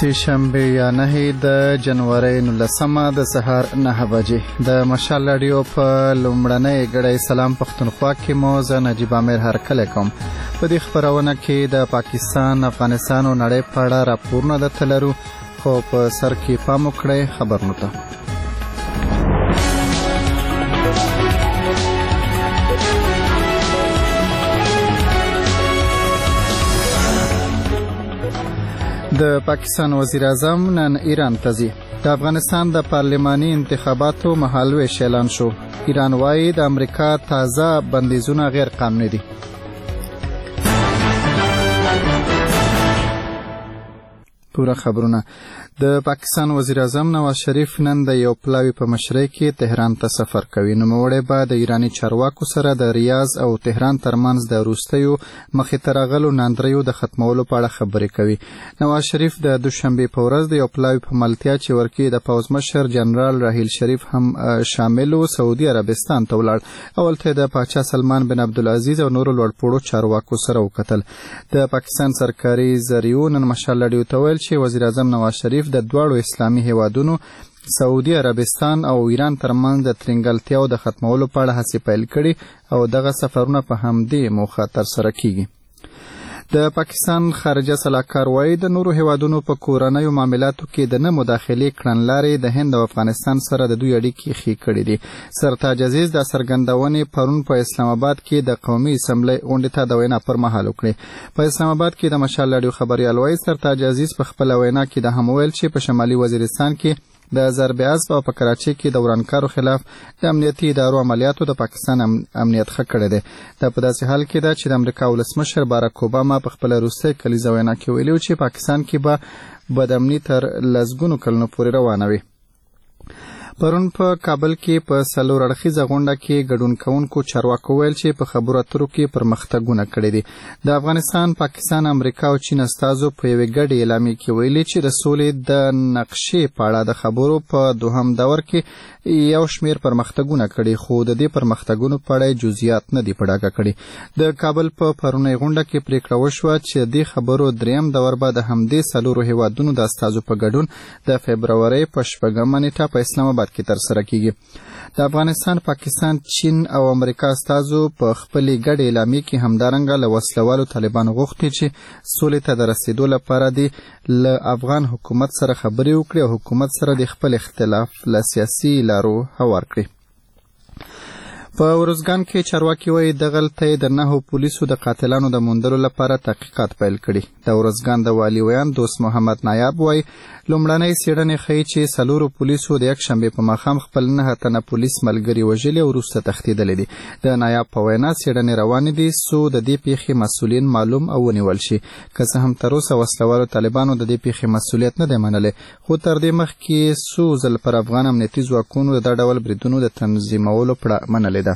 سهشنبه یا 9 د جنوري 19 د سهار 9 بجې د مشال رادیو په لومړنۍ غړې سلام پښتونخوا کې مو زه نجیب امیر هرکلی کوم. په دې خبرونه کې د پاکستان، افغانستان او نړۍ په اړه راپورونه درته لرو، خو په سر کې پام وکړئ خبرونو ته. د پاکستان وزیر اعظم نن ایران ته ځي. د افغانستان د پارلماني انتخاباتو مهالویش اعلان شو. ایران وايي د امریکا تازه بندیزونه غیر قانوني دي. پوره خبرونه. د پاکستان وزیر اعظم نواز شریف نن د یو پلاوي په مشرۍ کې تهران ته سفر کوي. نوموړی به د ایراني چارواکو سره د ریاض او تهران ترمنځ د وروستیو مخې ته راغلو ناندریو د ختمولو په اړه خبرې کوي. نواز شریف د دوشنبې په ورځ د یو پلاوي په ملتیا چې ورکې د پوځ مشر جنرال راحیل شریف هم شامل و سعودي عربستان ته ولاړ. اول ته د پاچا سلمان بن عبدالعزیز او نورو لوړپوړو چارواکو سره وکتل. د پاکستان سرکاري ذریعو نن مشال رادیو ته ویل چې وزیر اعظم نواز شریف د دواړو اسلامي هیوادونو سعودي عربستان او ایران ترمنځ د ترنګلتیاو د ختمولو په اړه هڅې پیل کړي او دغه سفرونه په همدې موخه ترسره کیږي. د پاکستان خارجه سلاکار وايي د نورو هیوادونو په کورنیو معاملاتو کې د نه مداخلې کړنلارې د هند او افغانستان سره د دوی اړیکې ښې کړې دي. سرتاج عزیز د څرګندونې پرون په اسلام آباد کې د قومي اسمبلۍ غونډې ته د وینا پر مهال وکړې. په اسلام آباد کې د مشال رادیو خبریال وايي سرتاج عزیز په خپله وینا کې د هم ویل چې په شمالي وزیرستان کې د ضرب اسب او په کراچۍ کې د ورانکارو خلاف د امنیتي ادارو عملیاتو د پاکستان امنیت ښه کړی دی. دا په داسې حال کې ده چې د امریکا ولسمشر باراک اوباما په خپله وروستۍ کلیزه وینا کې ویلي چې پاکستان کې به بدامني تر لسګونو کلونو پورې روانه وي. پرون په کابل کې په څلور اړخیزه غونډه کې ګډون کوونکو چارواکو ویل چې په خبرو اترو کې پرمختګونه کړي دي. د افغانستان، پاکستان، امریکا او چین استازو په یوې ګډې اعلامیې کې ویلي چې د سولې د نقشې په اړه د خبرو په دوهم دور کې یو شمیر پرمختګونه کړي، خو د دې پرمختګونو په اړه جزئیات نه دي په ډاګه کړي. د کابل په پرونۍ غونډه کې پریکړه وشوه چې دې خبرو دریم دور به د همدې څلورو هیوادونو د استازو په ګډون د فبرورۍ په 6مه نیټه په اسلام آباد کې ترسره کیږي. د افغانستان، پاکستان، چین او امریکا استازو په خپلې ګډې اعلامیې کې همدارنګه له وسلوالو طالبانو غوښتي چې سولې ته د رسیدو لپاره دې له افغان حکومت سره خبرې وکړي او حکومت سره د خپل اختلاف له سیاسي لارو هوار کړي. په ورزګان کې چارواکي وایي دغلته د 9 پولیسو د قاتلانو د موندلو لپاره تحقیقات پیل کړي. د ورزګان د والي ویان دوست محمد نایاب وایي لومړنۍ څېړنې ښیي چې 4 پولیسو د یکشنبې په ماښام خپل 9 تنه پولیس ملګري وژلي او وروسته تښتېدلي دي. د نایاب په وینا څېړنې روانې دي څو د دې پیښې مسؤلین معلوم او ونیول شي. که څه هم تروسه وسلوالو طالبانو د دې پیښې مسؤلیت نه دی منلی، خو تر دې مخکې څو ځل پر افغان امنیتي ځواکونو د دا ډول بریدونو د تنظیمولو پړه منلې ده.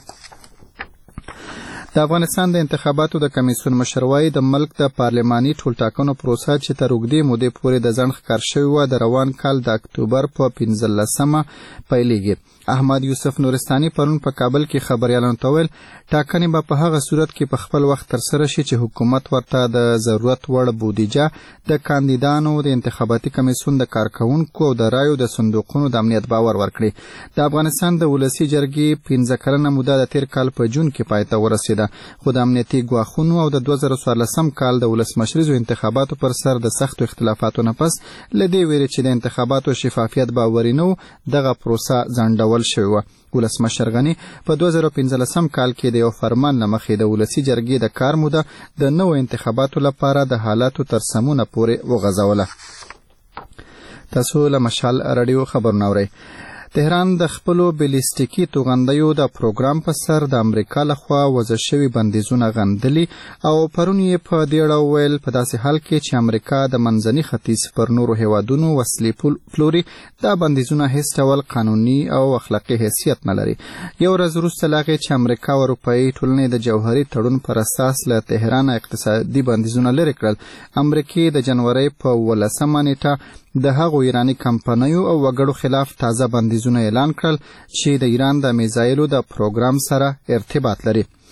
د افغانستان د انتخاباتو د کمیسیون مشر وايي د ملک د پارلماني ټولټاکنو پروسه چې تر اوږدې مودې پورې د ځنډ ښکار شوې وه د روان کال د اکتوبر په 15مه پیلېږي. احمد یوسف نورستاني پرون په کابل کې خبریالانو ته ویل ټاکنې به په هغه صورت کې په خپل وخت ترسره شي چې حکومت ورته د ضرورت وړ بودیجه، د کاندیدانو، د انتخاباتي کمیسیون د کارکوونکو او د رایو د صندوقونو د امنیت باور ورکړي. د افغانستان د ولسي جرګې 15 کلنه موده د تیر کال په جون کې پای ته ورسېده، خو د امنیتي ګواښونو او د 2014 کال د ولسمشریزو انتخاباتو پر سر د سختو اختلافاتو نه پس له دې ویرې چې د انتخاباتو شفافیت باوري نه و دغه پروسه ځنډول شوې وه. ولسمشر غني په 2015 کال کې د یو فرمان له مخې د ولسي جرګې د کار موده د نوو انتخاباتو لپاره د حالاتو تر سمونه پورې وغځوله. تاسو له مشال رادیو خبرونه اورئ. تهران د خپلو بیلیستیکي توغندیو د پروګرام په سر د امریکا لخوا وضع شوي بندیزونه غندلي او پرون یې په دې اړه وویل په داسې حال کې چې امریکا د منځني ختیځ پر نورو هیوادونو وسلې پلوري دا بندیزونه هیڅ ډول قانوني او اخلاقي حیثیت نه لري. یو ورځ وروسته له هغې چې امریکا او اروپایي ټولنې د جوهري تړون پر اساس له تهران اقتصادي بندیزونه لرې کړل، امریکې د جنورۍ په 18مه نیټه د هغو ایراني کمپنیو او وګړو خلاف تازه بندیزونه اعلان کړل چې د ایران د میزایلو د پروګرام سره ارتباط لري.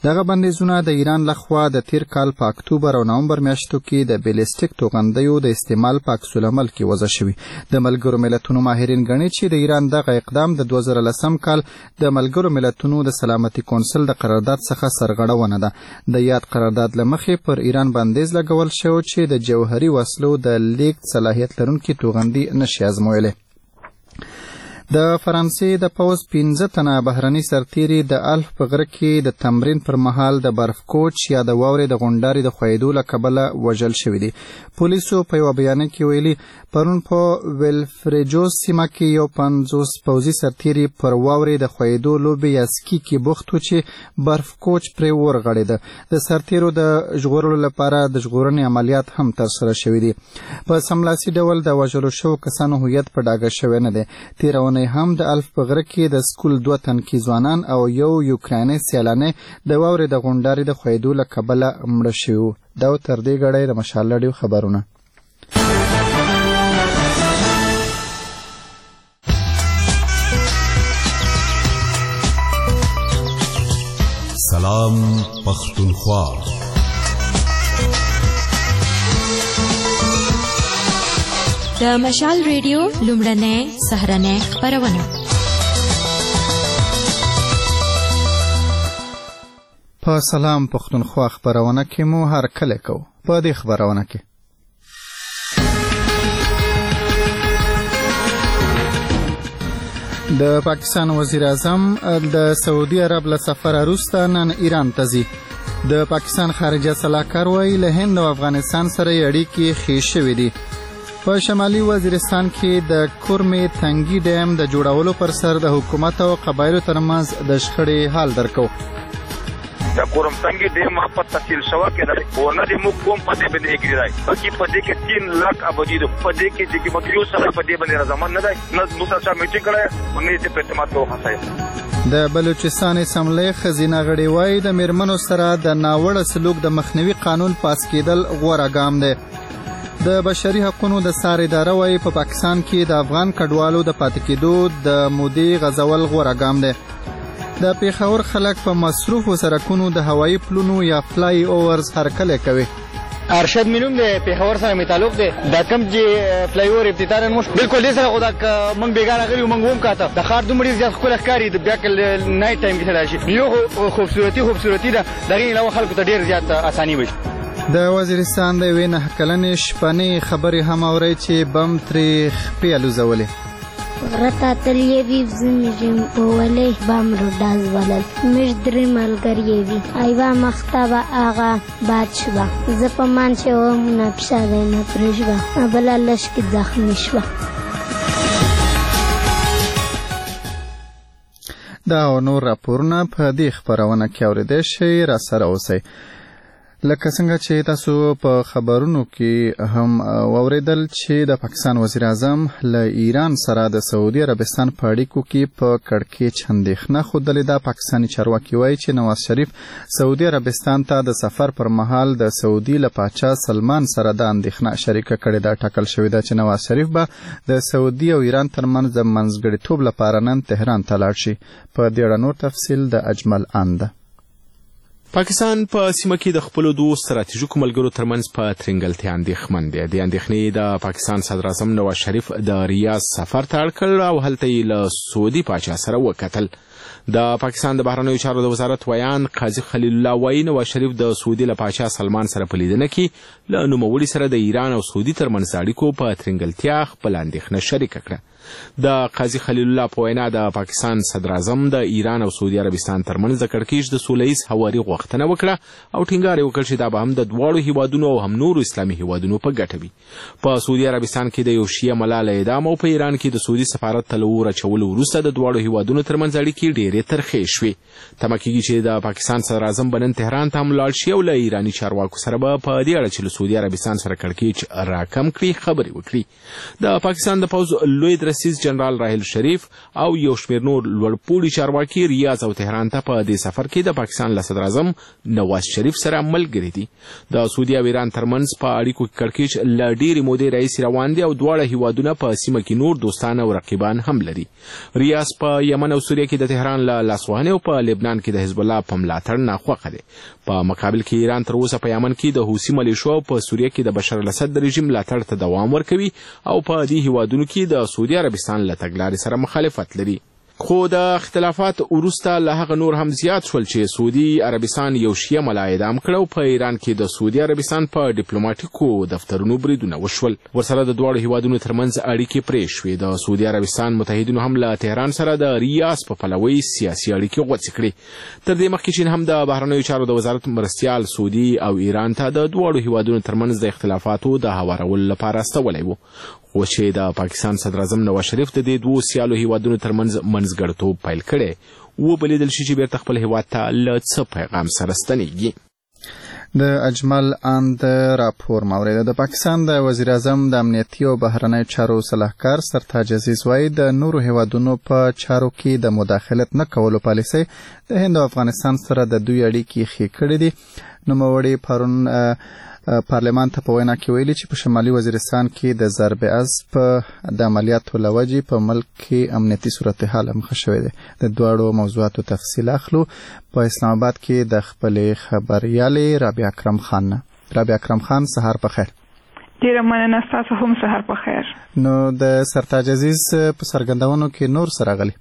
دغه بندیزونه د ایران لخوا د تیر کال په اکتوبر او نومبر میاشتو کې د بیلستیک توغندیو د استعمال په عکس العمل کې وضع شوي. د ملګرو ملتونو ماهرین ګڼي چې د ایران دغه اقدام د 2010 کال د ملګرو ملتونو د سلامتي کونسل د قرارداد څخه سرغړونه ده. د یاد قرارداد له مخې پر ایران بندیز لګول شو چې د جوهري وسلو د لیږد صلاحیت لرونکي توغندي نشي ازمویلی. د فرانسې د پوځ 15 تنه بهرني سرتیري د الف په غره کې د تمرین پر مهال د برف کوچ یا د واورې د غونډارې د ښویېدو له کبله وژل شوي دي. پولیسو په یوه بیانیه کې ویلي پرون په ویلفریجوس سیمه کې یو 50 پوځي سرتیري پر واورې د ښویېدو لوبې یا سکي کې بوخت و چې برف کوچ پرې ورغړېده. د سرتیرو د ژغورلو لپاره د ژغورنې عملیات هم ترسره شوي دي. په سملاسي ډول د وژلو شوو کسانو هویت په ډاګه شوی نه دی. تېره هم د الف په غره کې د سکول 2 تنکي ځوانان او یو یوکرایني سیلانی د واورې د غونډارې د ښویېدو له کبله مړه شوي وو. دا تر دې ګړی د مشال راډیو خبرونه. سلام پښتونخوا. د مشال ریډیو لومړنۍ سهرنۍ خپرونه. په سلام پښتونخوا خپرونه کې مو هرکلی کوو. په دې خپرونه کې د پاکستان وزیر اعظم د سعودي عرب له سفر وروسته نن ایران ته ځي. د پاکستان خارجه سلاکار وایي له هند او افغانستان سره یې اړیکې ښې شوې دي. په شمالي وزیرستان کې د کورمې تنګي ډیم د جوړولو پر سر د حکومت او قبایلو ترمنځ د شخړې حل درکو. د کورم تنګي ډیم په تفصیل شوه کې دی ورنه د موږ کوم په دې باندې کې دی چې په دې کې 3 لک ابدي دي په دې کې چې مکریو سره په دې باندې رضامند نه دی نه موږ سره میټینګ کړی او نه دې په اعتماد وخاصه. د بلوچستان اسمبلی خزینه غړي وایي د میرمنو سره د ناوړه سلوک د مخنیوي قانون پاس کېدل غوره ګام دی. د بشري حقوقو د سار اداره وایي په پاکستان کې د افغان کډوالو د پاتې کېدو د مودې غځول غوره ګام دی. د پیښور خلک په مصروفو سرکونو د هوایي پلونو یا فلای اوورز هرکلی کوي. ارشد مینوم دی پیښور سره می تعلق دی. دا کوم چې فلای اوور افتتاح نن بالکل دې سره خو دا موږ بیګانه غلي موږ هم کاته د ښار دومره زیات ښکلی ښکاري د بیا کله نایټ ټایم کې سره شي یو خوبصورتي ده دغې علاوه خلکو ته ډېر زیات اساني وي. د وزیرستان د یوې 9 کلنې شپنې خبرې هم اورئ چې بم ترې خپې الوزولې. غرته تللی وي زموږ ولی بام روډاز ولل موږ 3 ملګري وي ایوه مخته به هغه باد شوه زه په مان چې وم نه پیشاده نه پرې شوه بله لږ کې زخمي شوه. دا او نور راپورونه په دې خپرونه کې اورېدی شئ. راسره اوسئ. لکه څنګه چې تاسو په خبرونو کې هم واورېدل چې د پاکستان وزیر اعظم له ایران سره د سعودي عربستان په اړیکو کې په کړکېچ اندېښنه ښودلې ده. پاکستاني چارواکي وایي چې نواز شریف سعودي عربستان ته د سفر پر مهال د سعودي له پاچا سلمان سره د اندېښنه شریکه کړې ده. ټاکل شوې ده چې نواز شریف به د سعودي او ایران ترمنځ د منځګړیتوب لپاره نن تهران ته لاړ شي. په دې اړه نور تفصیل د اجمل آن ده. پاکستان په سیمه کې د خپلو 2 ستراتیژیکو ملګرو ترمنځ په ترنګلتیا اندېښمن دی. د اندېښنې د پاکستان صدر اعظم نواز شریف د ریاض سفر ته اړ کړ او هلته یې له سعودي پاچا سره وکتل. د پاکستان د بهرنیو چارو د وزارت ویان قاضي خلیل الله وایي نواز شریف د سعودي له پاچا سلمان سره په لیدنه کې له نوموړي سره د ایران او سعودي ترمنځ اړیکو په ترنګلتیا خپل اندېښنه شریکه کړه. د قاضي خلیل الله په وینا د پاکستان صدر اعظم د ایران او سعودي عربستان ترمنځ د کړکېچ د سوله ییز هواري غوښتنه وکړه او ټینګار یې وکړ چې دا به هم د دواړو هیوادونو او هم نورو اسلامي هیوادونو په ګټه وي. په سعودي عربستان کې د یو شیعه ملاله اعدام او په ایران کې د سعودي سفارت ته له اور اچولو وروسته د دواړو هیوادونو ترمنځ اړیکې ډېرې ترخې شوې. تمه کېږي چې د پاکستان صدر اعظم به نن تهران ته هم لاړ شي او له ایراني چارواکو سره به په دې اړه چې له سعودي عربستان سره کړکېچ راکم کړي خبرې وکړي. د پاکستان د پوځ لوی درسیز جنرال راحیل شریف او یو شمېر نور لوړپوړي چارواکي ریاض او تهران ته په دې سفر کې د پاکستان له صدر اعظم نواز شریف سره ملګري دي. د سعودي او ایران ترمنځ په اړیکو کې کړکېچ له ډېرې مودې راهیسې روان دي او دواړه هیوادونه په سیمه کې نور دوستان او رقیبان هم لري. ریاض په یمن او سوریه کې د تهران له لاسوهنې او په لبنان کې د حزب الله په ملاتړ ناخوښه دی. په مقابل کې ایران تر اوسه په یمن کې د حوثي ملیشو او په سوریه کې د بشار الاسد د رژیم ملاتړ ته دوام ورکوي او په دې هیوادونو کې د سعودي عربستان له تګلارې سره مخالفت لري. خو د اختلافات وروسته له هغه نور هم زیات شول چې سعودي عربستان یو شیعه ملا اعدام کړ او په ایران کې د سعودي عربستان په ډیپلوماټیکو دفترونو بریدونه وشول. ورسره د دواړو هیوادونو ترمنځ اړیکې پرې شوې. د سعودي عربستان متحدینو هم له تهران سره د ریاض په پلوي سیاسي اړیکې غوڅې کړې. تر دې مخکې چین هم د بهرنیو چارو د وزارت مرستیال سعودي او ایران ته د دواړو هیوادونو ترمنځ د اختلافاتو د هوارولو لپاره استولی و. خو چې د پاکستان صدر اعظم نواز شریف د دې دوو سیالو هیوادونو ترمنځ منځګړیتوب پیل کړی و، بلیدل شي چې بیرته خپل هیواد ته له څه پیغام سره ستنیږي. د اجمل اند راپور مورید د پاکستان د وزیر اعظم د امنیتي او بهرنیو چارو صلاحکار سرتاج عزیز وایي د نورو هیوادونو په چارو کې د مداخلت نه کولو پالیسي د هند او افغانستان سره د دوی اړیکې ښې کړې دي. نوموړي پرون پارلمان ته په وینا کې ویلي چې په شمالي وزیرستان کې د ضرب اسب د عملیاتو له وجې په ملک کې امنیتي صورتحال مخ شوی دی. د دواړو موضوعاتو تفصیل اخلو په اسلام آباد کې د خپلې خبريالې رابعه اکرم خان. رابعه اکرم خان، سهار په خیر. ډیره مننه، تاسو هم سهار په خیر. نو د سرتاج عزیز په څرګندونو کې نور سره غلي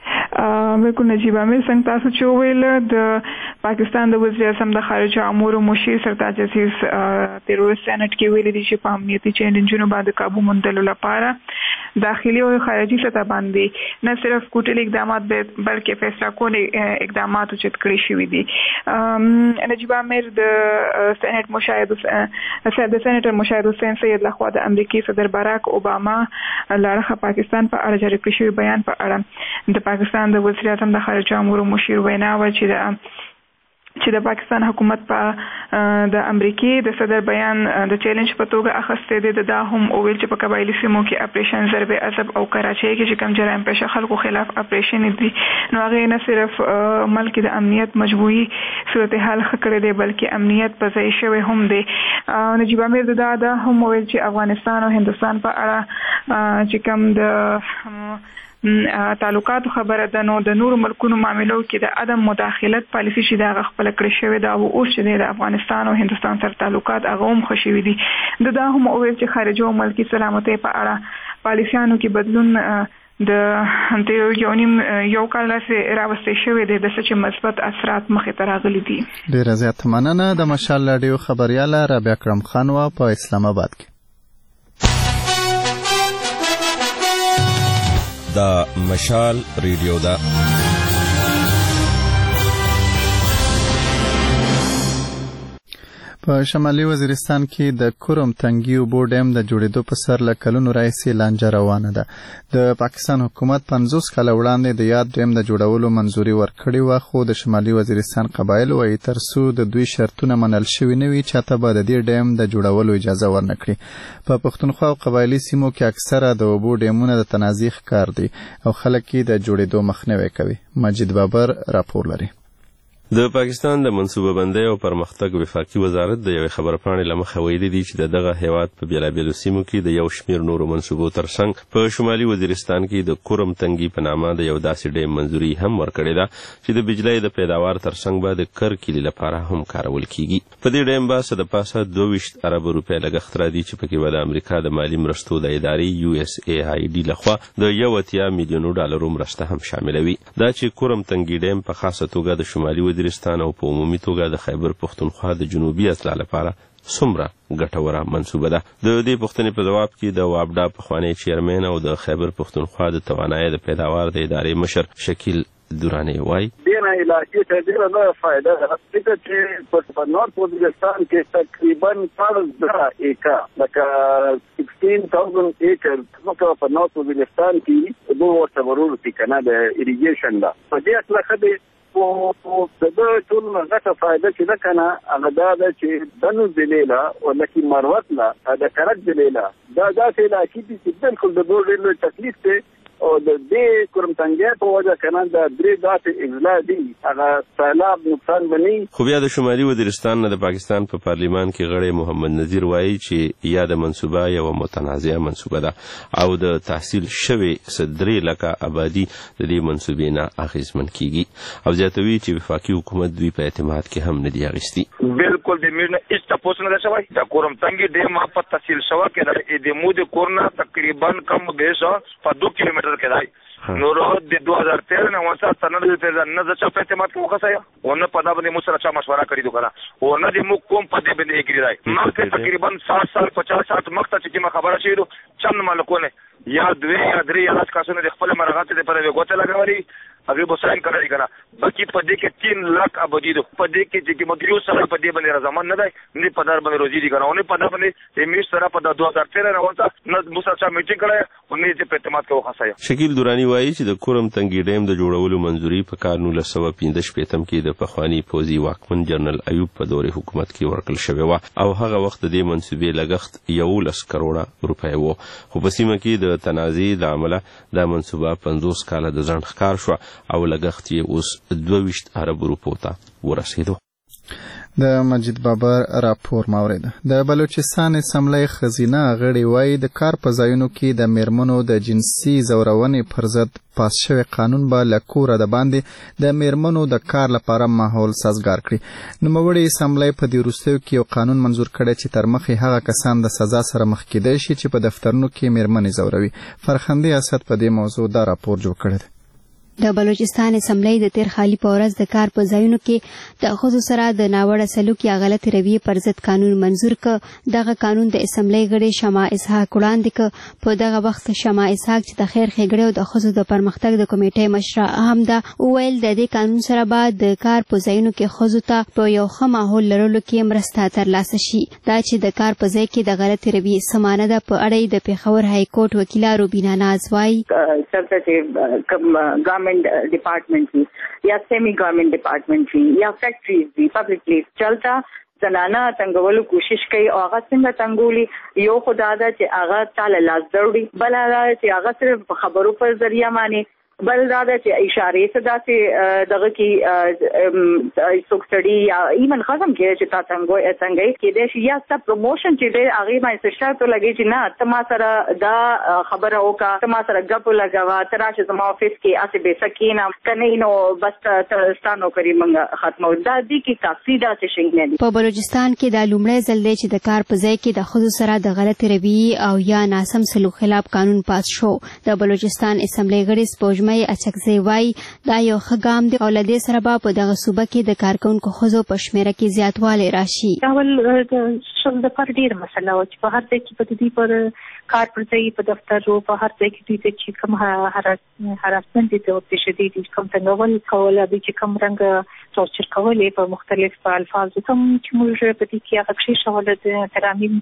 بالکل نجیب امیر څنګه تاسو چې ویل د پاکستان د وزیر اعظم د خارجه امور مشیر سرتاج عزیز تیر ورځ سېنات کې ویلي دي چې په امنیتي چیلنجونو باندې قابو موندلو لپاره داخلي او خارجي سطح باندې نه صرف کوټلي اقدامات بلکې فیصله کولو اقدامات اوچت کړی شوي دي. نجیب امیر د سېنات مشاهد د سېناتر مشاهد حسین سید لخوا د امریکای صدر باراک اوباما لړخه پاکستان په اړه جاری کړی شوی بیان په اړه د پاکستان د وزیر اعظم د خارجه امور مشیر وینا و چې د پاکستان حکومت په د امریکای د صدر بیان د چیلنج په توګه اخیسته دي. دا هم ویل چې په قبایلی سیمو کې اپریشن ضرب اسب او کراچۍ کې چې کوم جرایم پېښه خلکو خلاف اپریشن دي نو هغه نه صرف ملک د امنیت مجموعي صورتحال خکړه دي بلکې امنیت په ځای شوی هم دي. نجیب امیر دا هم ویل چې افغانستان او هندستان په اړه چې کوم د تعلقات خبره ده نو د نورو ملکونو معاملو کې د عدم مداخلت پالیسي چې دا خپل کړی شوی دا او اوس چې د افغانستان او هندستان سره تعلقات هغه هم خوشوي دي. دا هم ویل چې خارجه او ملکی سلامتۍ په اړه پالیسیانو کې بدلون د یو کال راوستي شوی دی د څه مثبت اثرات مخې ته راغلي دي. ډیره زیات مننه. د مشال رادیو خبرياله رابعه اکرم خان وا په اسلام آباد کې. دا مشال ریډیو دا په شمالي وزیرستان کې د کورم تنګي اوبو ډیم د جوړېدو په سر له کلونو راهیسې لانجه روانه ده. د پاکستان حکومت 50 کاله وړاندې د یاد ډیم د جوړولو منځوري ورکړې وه، خو د شمالي وزیرستان قبایل وایي تر څو د دوی شرطونه منل شوي نه وي چاته به د دې ډیم د جوړولو اجازه ورنکړي. په پښتونخوا او قبایلي سیمو کې اکثره د اوبو ډیمونه د تنازع ښکار دي او خلک یې د جوړېدو مخنیوی کوي. مجید بابر راپور لري. د پاکستان د منصوبه بندۍ او پرمختګ وفاقي وزارت د یوې خبرپاڼې له مخې ویلي دي چې دغه هیواد په بیلابیلو سیمو کې د یو شمېر نورو منصوبو ترڅنګ په شمالي وزیرستان کې د کورم تنګي په نامه د یو داسې ډیم منځوري هم ورکړې ده چې د بجلۍ د پیداوار ترڅنګ به د کرکلي لپاره هم کارول کیږي. په دې ډیم به څه د پاسه 22 ارب روپۍ لګښت راځي چې پکې به د امریکا د مالي مرستو د ادارې USAID لخوا د 1 میلیون ډالرو مرسته هم شاملوي. دا چې کورم تنګي ډیم په خاصه توګه د شمالي وزیرستان او په عمومي توګه د خیبر پښتونخوا د جنوبي اضلاع لپاره څومره ګټوره منصوبه ده. د دې پوښتنې په جواب کې د وابډا پخوانی چیرمن او د خیبر پښتونخوا د توانایي د پیداوار د ادارې مشر شکیل دورانی وای دینه علاقې ته ډیره نه فائدہ ده چې په نورث وزیرستان کې تقریبا 15 ایکر لکه 16,000 ایکر په نورث وزیرستان کې دوه ورته ورول کې کنه د اریګیشن ده. په دې اصله خدای او د ټول غټه فائدہ چې ده کنه هغه دا چې دنو دلیلا او لکه مروت لا د کرک دلیلا دا داسې علاقې دي چې بالکل د دوه ډېر تکلیف ته او د دې کورمتنګي په وجه کنه د درې داسې اجلا دي هغه سیلاب نقصان بني. خو بیا د شمالي وزیرستان نه د پاکستان په پارلیمان کې غړی محمد نذیر وایي چې یا د منصوبه یو متنازعه منصوبه ده او د تحصیل شوی 3 لکه آبادی د دې منصوبې نه اغیزمن کیږي او زیاتوي چې وفاقي حکومت دوی په اعتماد کې هم نه دی اغیستي. بالکل د میرنه هیڅ تاسو نه شوی د کورمتنګي ډیم په تحصیل شوه کې د مود کورنا تقریبا کم بیسه په 2 کیلومتر کې دی. نور د 2013 نه وسه سند د نه چا په اعتماد کې وکړای ونه پدا باندې مو سره چا مشوره کړی دوه او نه د مو کوم پدې باندې کې دی مخکې تقریبا 60 سال 50 سال مخته چې ما خبره شیرو چم مالکونه یا 2 یا 3 یا کاسونه د خپل مرغات د پرې وګوته لګوري هغه به ساين کړی کنه باقي پدې کې 3 لک آبادی دو پدې کې چې مګریو سره پدې باندې رضامن نه دی نه پدار باندې روزي دي کنه او نه پدا باندې می سره په 2013 نه وسه نه موسی چا میټینګ کړی او نه چې په اعتماد کې وخاصه. شکیل دورانی وایي چې د کورمتنګي ډیم د جوړولو منځوري په کار 1915 کې د پخوانی پوزي واکمن جنرال ایوب په دورې حکومت کې ورکړل شوی و او هغه وخت د منصوبې لګښت 11 کروڑه روپۍ وو خو په سیمه کې د تنازع د عمله د منصوبه 50 کاله د ځنډ ښکار شو او لګښت یې اوس 22 ارب روپو ته ورسېدو. د مجید بابر راپور مورید. د بلوچستان اسمبلی خزینه غړي وایي د کار په ځایونو کې د میرمنو د جنسي زورونې پر ضد پاس شوی قانون به له کوره د باندې د میرمنو د کار لپاره ماحول سازګار کړي. نوموړي اسمبلی په دې وروستیو کې یو قانون منظور کړی چې تر مخې هغه کسان د سزا سره مخ کېدای شي چې په دفترونو کې میرمنې زوروي. فرخندي اسد په دې موضوع دا راپور جوړ کړی دی. د بلوچستان اسمبلی د تیر خالی په ورځ د کار په ځایونو کې د ښځو سره د ناوړه سلوک یا غلط رویې پر ضد قانون منظور ک. دغه قانون د اسمبلی غړي شمع اسحاق وړاندې ک. په دغه وخت شمع اسحاق چې د خیر ښېګړې او د ښځو د پرمختګ د کمیټې مشره هم ده وویل د دې قانون سره به د کار په ځایونو کې ښځو ته په یو ښه ماحول لرلو کې مرسته ترلاسه شي. دا چې د کار په ځای کې د غلط رویې څه معنی ده په اړه د پېښور های کورټ وکیله روبینا ناز وایي डिपार्टमेंट की या semi government department की या फैक्ट्रीज की पब्लिक प्लेस चलता زنانه تنګولو کوشش کوي او هغه څنګه تنګولي یو خدای دا چې هغه تعالی لاس دروړي بل هغه چې هغه صرف خبرو پر ذریعہ باندې بل دا چې اشاره صدا چې دغه کې سوکسړي یا ایمن خصم کې چې تا څنګه کې د یا ست پروموشن چې د هغه باندې شرط لګي چې نه تما سره دا خبره وکا تما سره غپ لګوا تراشه زما افیس کې اسه به سکینه کنه نو بس ستانو کوي منګه ختمو دا دي کې کافي دا څه شي نه. په بلوچستان کې د لومړی ځل دی چې د کار په ځای کې د ښځو سره د غلط رویې او یا ناسم سلوک خلاف قانون پاس شو. د بلوچستان اسمبلی غړي سپوږمۍ اچکزی وایي دا یو ښه ګام دی او له دې سره به په دغه صوبه کې د کارکوونکو ښځو په شمېره کې زیاتوالی راشي. اول د ښځو لپاره ډېره مسله وه چې په هر ځای کې به د دوی پر کار پر ځای په دفتر او په هر ځای کې دوی ته چې کوم هراسمنټ دي او تشدید دي کوم تنګول کول دي چې کوم رنګ ټورچر کولې په مختلف الفاظو کوم چې موږ په دې کې هغه کښې شوله د ترامیم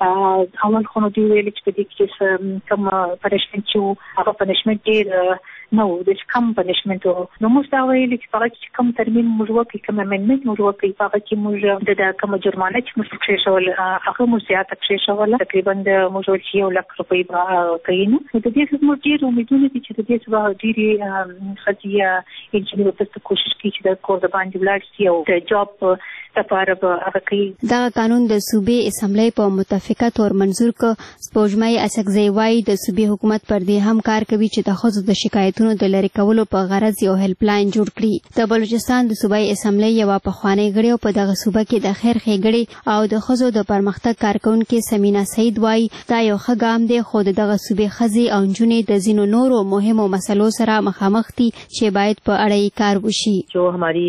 اول خو نو دوی ویل چې په دې کې کوم پنشمنټ چې هغه پنشمنټ ډېر نو د کم پنشمنټ نو موږ دا ویل چې هغه چې کوم ترمیم موږ وکړي کوم امندمنت موږ وکړي هغه کې موږ د کوم جرمانه چې موږ کښې شول هغه موږ زیاته کښې شول تقریبا د موږ ول 1 لک روپۍ به کوي نو د دې څخه موږ ډېر امیدونه دي چې د دې څخه ډېرې خځې انجینر په کوشش کوي چې د کور د باندې ولاړ شي او د جاب لپاره به هغه کوي. دا قانون د صوبې اسمبلی په متفقه تور منظور ک. سپوږمۍ اچکزی وایي د صوبې حکومت پر دې هم کار کوي چې د ښځو د شکایتونو د لرې کولو په غرض یو هیلپ لاین جوړ کړي. د بلوچستان د صوبایي اسمبلی یوه پخوانۍ غړې او په دغه صوبه کې د خیر ښېګړې او د ښځو د پرمختګ کارکوونکې سمینا سعید وایي دا یو ښه ګام دی خو د دغه صوبې ښځې او نجونې د ځینو نورو مهمو مسلو سره مخامخ دي چې باید په اړه یې کار وشي. جو ہماری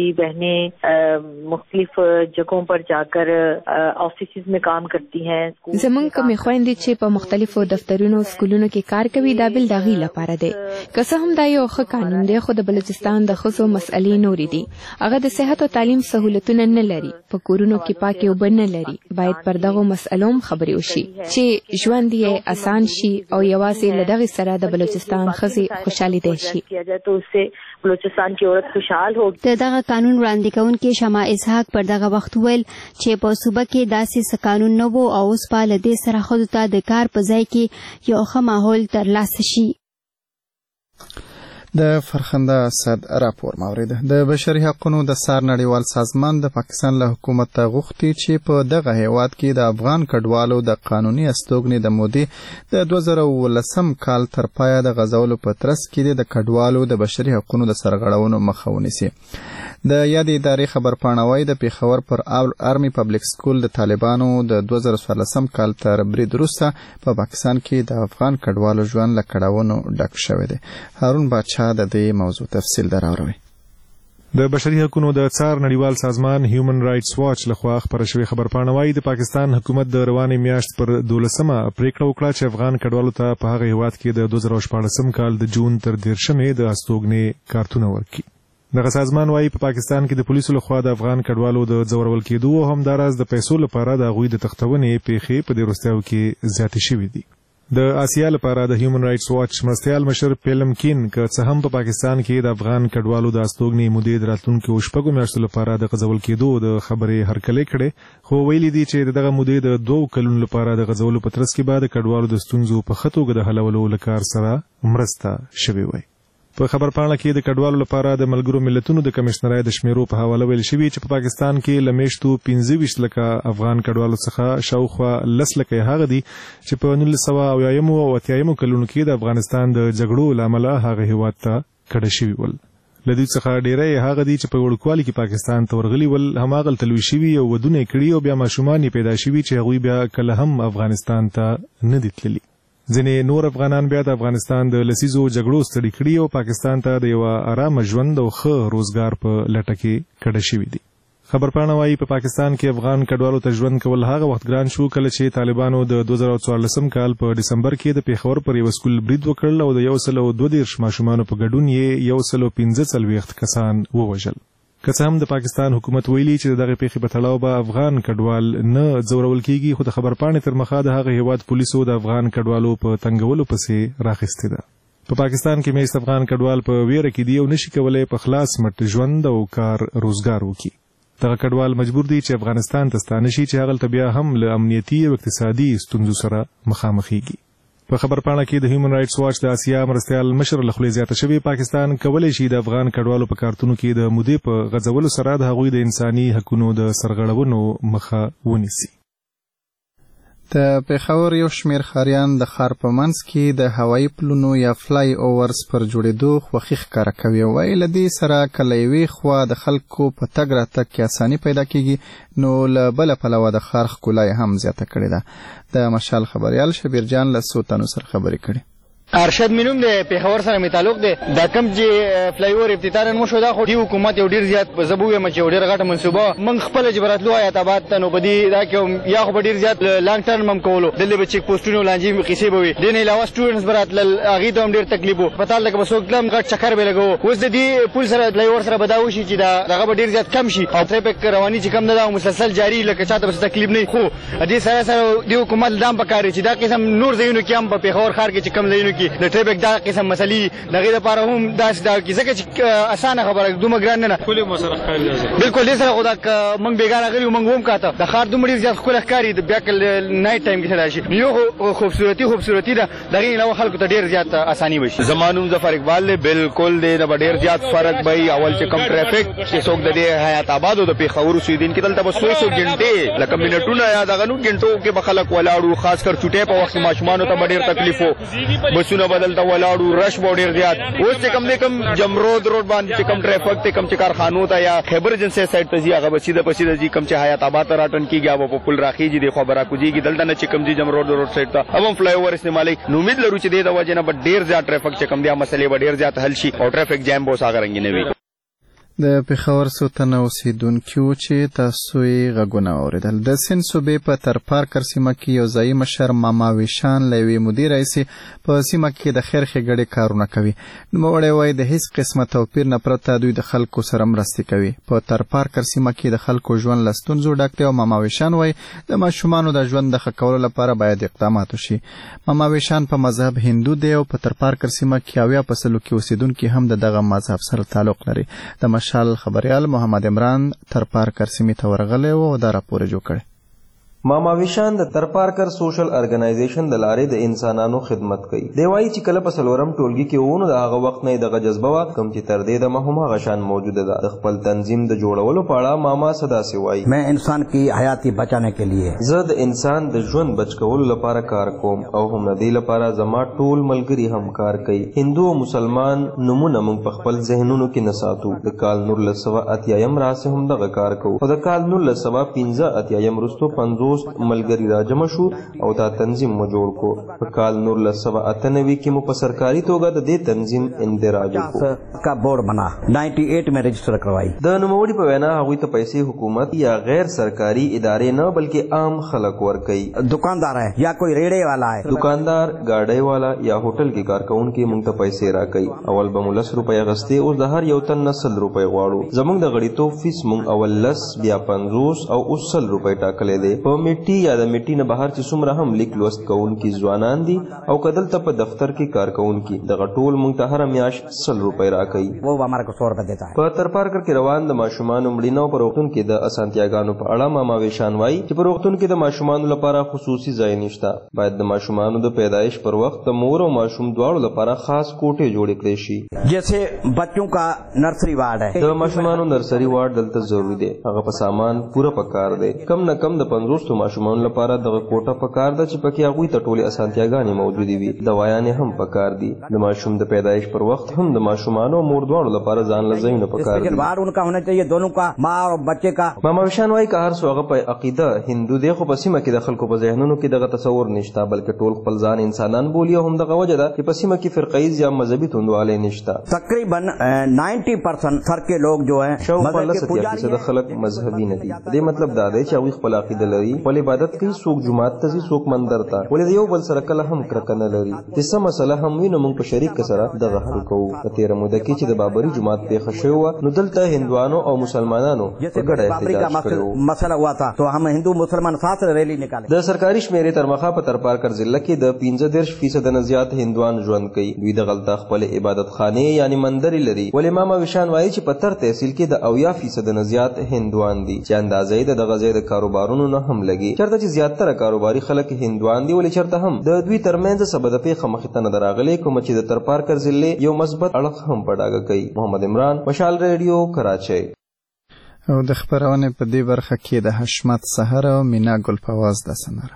بہنیں مختلف جگہوں پر جا کر آفیسز میں کام کرتی ہیں زمونږ کومې خویندې چې په مختلفو دفترونو سکولونو کې کار کوي دا بل د هغې لپاره دی. که څه هم دا یو ښه قانون دی خو د بلوچستان د ښځو مسئلې نورې دي. هغه د صحت او تعلیم سهولتونه نه لري، په کورونو کې پاکې اوبه نه لري. باید پر دغو مسئلو هم خبرې وشي چې ژوند یې اسان شي او یوازې له دغې سره د بلوچستان ښځې خوشحالي دی شي. بلوچستان کی عورت خوشحال ہو. د دغه قانون وړاندې کوونکې شمع اسحاق پر دغه وخت ویل چې په صوبه کې داسې څه قانون نه و او اوس په له دې سره ښځو ته د کار په ځای کې یو ښه ماحول ترلاسه شي. د فرخنده اسد راپور مورید د بشري حقوقو د سار نړیوال سازمان د پاکستان له حکومت غوښتي چې په دغه هیواد کې د افغان کډوالو د قانوني استوګنې د مودې د 2019 کال تر پایه د غزولو په ترڅ کې د کډوالو د بشري حقوقو د سرغړونو مخه ونیسي. د یادې ادارې خبرپاڼوي د پیښور پر آرمي پبلک سکول د طالبانو د 2014 کال تر برید وروسته په پاکستان کې د افغان کډوالو ژوند له کړاوونو ډک شوی دی. هارون باچا د دې موضوع تفصیل دراوروي. د بشري حقوقو د څار نړیوال سازمان هیومن رائټس واچ لخوا خبره شوې خبرپاڼوي د پاکستان حکومت د روانې میاشت پر 12مه پریکړه وکړه چې افغان کډوالو ته په هغه هیواد کې د 2014 کال د جون تر 13مې د استوګنې کارتونه ورکړي. دغه سازمان وايي په پاکستان کې د پولیسو لخوا د افغان کډوالو د ځورول کېدو او همداراز د پیسو لپاره د هغوی د تختونې پیښې په دې وروستیو کې زیاتې شوې دي. د آسیا لپاره د هیومن رائټس واچ مرستیال مشر پیلم کین که څه هم په پاکستان کې د افغان کډوالو د استوګنې مودې د راتلونکو شپږو میاشتو لپاره د غځول کېدو د خبرې هرکلی کړې، خو ویلي دي چې دغه مودې د 2 کلونو لپاره د غځولو په ترڅ کې به د کډوالو د ستونزو په ښه توګه د حلولو له کار سره مرسته شوې وي. په خبرپاڼه کې د کډوالو لپاره د ملګرو ملتونو د کمشنرۍ د شمیرو په حواله ویل شوي چې په پاکستان کې له میاشتو 25 لکه افغان کډوالو څخه شاوخوا 10 لکه هغه دي چې په 1980 او 80 کلونو کې د افغانستان د جګړو له امله هغه هیواد ته کډه شوي ول. له دې څخه ډیری هغه دي چې په وړوکوالي کې پاکستان ته ورغلي ول، هماغلته لوی شوي او ودونه کړي او بیا ماشومان پیدا شوي چې هغوی بیا کله هم افغانستان ته نه دي تللي. ځینې نور افغانان بیا د افغانستان د لسیزو جګړو ستړي کړي او پاکستان ته د یو آرامه ژوند او ښه روزګار په لټه کې کډه شوي دي. خبرپاڼه وايي په پاکستان کې افغان کډوالو ته ژوند کول هغه وخت ګران شو کله چې طالبانو د 2014 کال په دسمبر کې د پیښور پر یو سکول برید وکړل او د 132 ماشومانو په ګډون یې 145 کسان ووژل. که څه هم د پاکستان حکومت ویلي چې دغه پیښې په تړاو به افغان کډوال نه ځورول کیږي، خو د خبرپاڼې تر مخه د هغه هیواد پولیسو د افغان کډوالو په تنګولو پسې راخیستې ده. په پاکستان کې میشت افغان کډوال په ویره کې دي او نشي کولای په خلاص مټ ژوند او کار روزګار وکړي. دغه کډوال مجبور دي چې افغانستان ته ستانه شي چې هغلته بیا هم له امنیتي او اقتصادي ستونزو سره مخامخېږي. په خبرپاڼه کې د هیومن رائټس واچ د آسیا مرستیال مشر له خولې زیاته شوی پاکستان کولی شي د افغان کډوالو په کارتونو کې د مودې په غځولو سره د هغوی د انساني حقوقو د سرغړونو مخه ونیسي. د پیښور یو شمیر ښاریان د ښار په منځ کې د هوایي پلونو یا فلای اوورز پر جوړېدو خوښي ښکاره کوي او وایي له دې سره کله یوې خوا د خلکو په تګ راتګ کې اساني پیدا کېږي نو له بله پلوه د ښار ښکلا یې هم زیاته کړې ده. د مشال خبریال شبیر جان له څو تنو سره خبرې کړي. ارشد مینوم دی، پیښور سره می تعلق دی. دا کوم چې فلای اوور افتتاح نن مو شو دا خو دی حکومت یو ډیر زیات زبو یم چې ډیر غټه منصوبه من خپل جبراتلو آیات آباد ته نو بدی دا کې یا خو ډیر زیات لانګ ټرم هم کولو دلته به چیک پوسټونو لانجې قصې به وي. دین علاوه سټوډنټس برات اغه ته هم ډیر تکلیف وو، پته لکه بسوک لم غټ چکر به لګو. اوس د دې پول سره فلای اوور سره بداو شي چې دا دغه ډیر زیات کم شي او ټریفیک رواني چې کم نه دا مسلسل جاری لکه چاته به تکلیف نه. خو دې سره سره د حکومت دام پکاري چې دا قسم نور ځایونو کې هم په پیښور ښار کې چې کم ځایونو کې د ټریفیک دا قسم مسلې دغه لپاره هم داس دا ځکه چې اسانه خبره دومره ګران نه کولې مو سره ښکاري. بالکل دې سره خدا موږ بیګار غلی موږ هم کاته د ښار دومره زیات ښکلی ښکاري د بیا کله نایټ ټایم کې سره شي یو خوبصورتي ده دغه علاوه خلکو ته ډیر زیات اساني وشي. زمانوم ظفر اقبال له بالکل دې ډیر زیات فرق وي. اول چې کم ټریفیک چې څوک د حیات آباد او د پیښور سویدین کې دلته بس 100 غنټې لکه منټونه یا دغه نو غنټو کې بخلک ولاړو، خاص کر چټه په وخت ماشومان ته ډیر تکلیف وو، بسونه بدلته ولاړو، رش ډیر زیات. اوس چې کم نه کم جمرود روډ باندې چې کم ټریفیک ته کم چې کارخانو ته یا خیبر جنسي سایډ ته ځي هغه بسیده پسیده ځي، کم چې حیات آباد ته راټن کیږي او په پل راخیږي د خبره کوجیږي دلته نه چې کم ځي جمرود روډ سایډ ته هم فلای اوور استعمالي. نو امید لرو چې د وجه نه ډیر زیات ټریفیک چې کم دی مسلې به ډیر زیات حل شي او ټریفیک جام به څنګه رنګ نه وي. د پیښور سوتنه اوسیدونکو چې تاسو یې غږونه اوریدل. د سین صوبې په تر پارکر سیمه کې یو ځایي مشر ماما ویشان له یوې مودې راهیسې په سیمه کې د خیر ښېګڼې کارونه کوي. نوموړی وایي د هیڅ قسمه توپیر نه پرته دوی د خلکو سره مرستې کوي. په تر پارکر سیمه کې د خلکو ژوند له ستونزو ډک دی او ماما ویشان وایي د ماشومانو د ژوند د ښه کولو لپاره باید اقدامات وشي. ماما ویشان په مذهب هندو دی او په تر پارکر سیمه کې 80% کې اوسیدونکي هم د دغه مذهب سره تعلق لري. د مشال خبریال محمد عمران تر پارکر سیمې ته ورغلی و او دا راپور جوړ کړی. ماما ویشان د ترپارکر سوشل ارګنایزیشن د لارې د انسانانو خدمت کوي. دی وایي چې کله په څلورم ټولګي کې وونو د هغه وخت نه دغه جذبه وه کوم چې تر دې دمه هم هغه شان موجوده ده. د خپل تنظیم د جوړولو په اړه ماما صداسې وایي मैं इंसान की हयाती बचाने के लिए زه د انسان د ژوند بچ کولو لپاره کار کوم او هم د دې لپاره زما ټول ملګري هم کار کوي. هندو او مسلمان نمونه موږ په خپل ذهنونو کې نه ساتو. د کال 1980 راسه هم دغه کار کوو او د کال 1985 وروسته 50 ملګري راجمع شو او دا تنظیم مو جوړ کو. په کال 1998 کې مو په سرکاري توګه د دې تنظیم اندراج وکړو. کا بورډ بنا 98 में رجسٹر کروائی. د نوموړي په وینا هغوی ته پیسې حکومت یا غیر سرکاري ادارې نه بلکې عام خلک ورکوي. دکاندار ہے یا کوئی ریڑے والا ہے, دکاندار گاډۍ والا یا هوټل کې کارکونکي موږ ته پیسې راکوي. اول به مو 10 روپۍ اخیستې، اوس د هر یو تن 100 روپۍ غواړو. زموږ د غړیتوب فیس موږ اول 10 بیا 50 او اوس 100 روپۍ ټاکلی دی. په میټي یا د میټي نه بهر چې څومره هم لیک لوست کوونکي ځوانان دي او که دلته په دفتر کې کارکونکي دغه ټول موږ ته هره میاشت 100 روپۍ راکوي. په ترپارکر کې روان د ماشومانو مړینو په روغتون کې د اسانتیاګانو په اړه ماما ویشان وایي چې په روغتون کې د ماشومانو لپاره خصوصي ځای نشته. باید د ماشومانو د پیدایش پر وخت د مور او ماشوم دواړو لپاره خاص کوټې جوړې کړې شي. جیسے بچوں کا نرسری وارڈ ہے, د ماشومانو نرسری وارډ دلته ضروری دی. هغه په سامان پوره پکار دی. کم نه کم د 50 ماشومانو لپاره دغه کوټه پکار ده چې پکې هغوی ته ټولې اسانتیاګانې موجودې وي. دوايانې هم پکار دي. د ماشوم د پیدایش پر وخت هم د ماشومانو او مور دواړو لپاره ځان له ځایونه پکار دي. وارڈ ان کا ہونا چاہیے دونوں کا, ماں اور بچے کا. ماما ویشان وایي که هر څو هغه په عقیده هندو دی خو په سیمه کې د خلکو په ذهنونو کې دغه تصور نشته بلکې ټول خپل ځان انسانان بولي او هم دغه وجه ده چې په سیمه کې فرقه‌ایز یا مذهبي توندوالی نشته. تقریبا 90% فرق کے لوگ جو ہیں شاوخوا 90% خلک مذهبي نه دي. دې مطلب دا دی چې هغوی خپل عقیده لري, خپل عبادت کوي, څوک جومات ته ځي څوک مندر ته, ولې د یو بل سره کله هم کرکه نه لري. چې څه مسله هم وي نو موږ په شریک سره دغه حل کوو. په تېره موده کې چې د بابري جومات پیښه شوې وه نو دلته هندوانو او مسلمانانو په ګډه احتجاج کړی مسئلہ ہوا تھا تو ہم ہندو مسلمان ساتھ ریلی نکالے. د سرکاري شمیرې تر مخه په ترپارکر ضلع کې د 15% نه زیات هندوان ژوند کوي. دوی دغلته خپل عبادت خانې یعنی مندرې لري. ولې ماما ویشان وایي چې په تر تحصیل کې د 80% نه زیات هندوان دي چې اندازه یې د دغه ځای د کاروبارونو نه هم لګي. چېرته چې زیاتره کاروباري خلک هندوان دي, ولې چېرته هم د دوی ترمنځ څه بده پیښه مخې ته نه ده راغلې کومه چې د ترپارکر ضلع یو مثبت اړخ هم په ډاګه کوي. محمد عمران, مشال ریډیو, کراچۍ. او د خبرونې په دې برخه کې د حشمت سحر او مینا ګلپواز د سنره.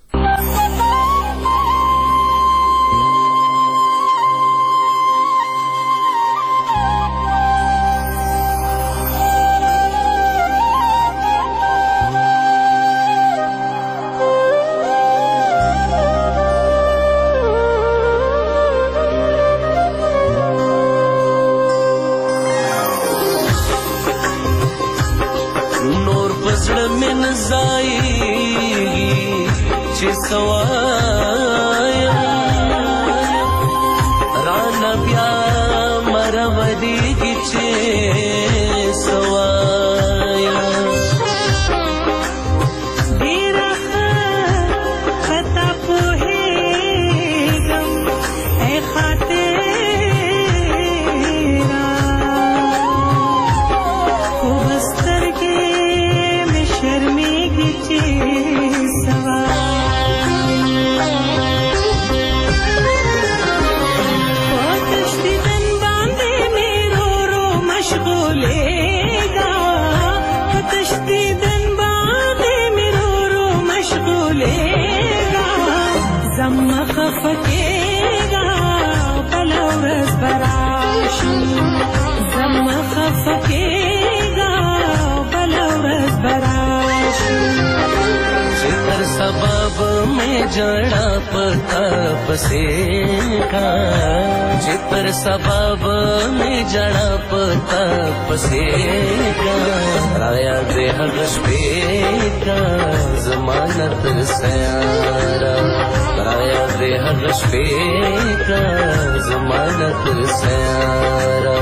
जड़ा पता पसेगा जितर सबब में जड़ा पता पसेगा राया दे हगश बेगा जमानत सयारा राया दे हगश बेगा जमानत सयारा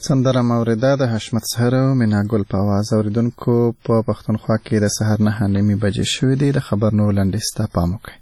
سندره موریده د حشمت سحر او مینا ګل په आवाज اوریدونکو په پښتونخوا کې د سحر 9:30 بجې شوې دي. د خبر نو لنډیسته پام وکړئ.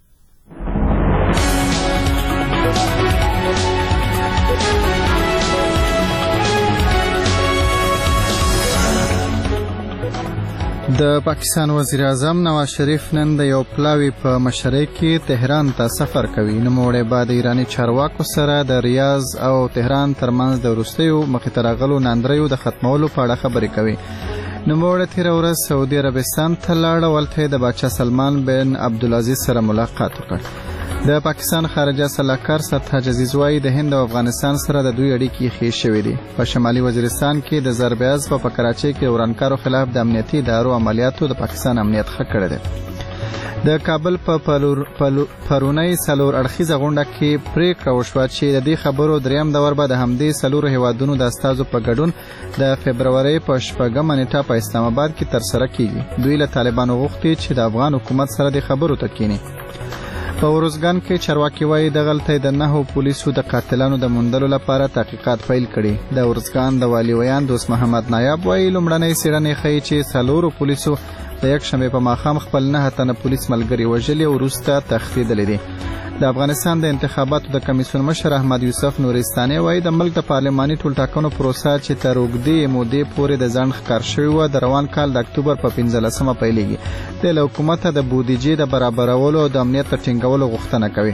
د پاکستان وزیر اعظم نواز شریف نن د یو پلاوی په مشرۍ کې تهران ته سفر کوي. نوموړی به د ایراني چارواکو سره د ریاض او تهران ترمنځ د وروستیو مخې ته راغلو ناندریو د ختمولو په اړه خبرې کوي. نوموړی تېره ورځ سعودي عربستان ته لاړ او هلته د باچا سلمان بن عبدالعزیز سره ملاقات وکړ. د پاکستان خارجه سلاکار سرتاج عزیز وایي د هند او افغانستان سره د دوی اړیکې ښې شوې دي. په شمالي وزیرستان کې د ضرب عضب په کراچۍ کې ورانکارو خلاف د امنیتي ادارو عملیاتو د پاکستان امنیت ښه کړی دی. د کابل په پرونۍ 4 اړخیزه غونډه کې پریکړه وشوه چې د دې خبرو دریم دور به د همدې 4 هیوادونو د استازو په ګډون د فبرورۍ په 4 نیټه په اسلام آباد کې ترسره کیږي. دوی له طالبانو غوښتي چې د افغان حکومت سره د خبرو ته کینی. په ورزګان کې چارواکي وایي د غلطۍ د 9 پولیسو د قاتلانو د موندلو لپاره تحقیقات پیل کړي. د ورزګان د والي ویان دوست محمد نایاب وایي لومړنۍ څېړنې ښیي چې 4 پولیسو د یکشنبې په ماښام خپل 9 تنه پولیس ملګري وژلي او وروسته تښتېدلي دي. د افغانستان د انتخاباتو د کمیسیون مشر احمد یوسف نورستاني وایي د ملک د پارلماني ټولټاکنو پروسه چې تر اوږدې مودې پورې د ځنډ ښکار شوې وه د روان کال د اکتوبر په 15مه پیلېږي. د له حکومته د بودیجې د برابرولو او د امنیت د ټینګولو غوښتنه کوي.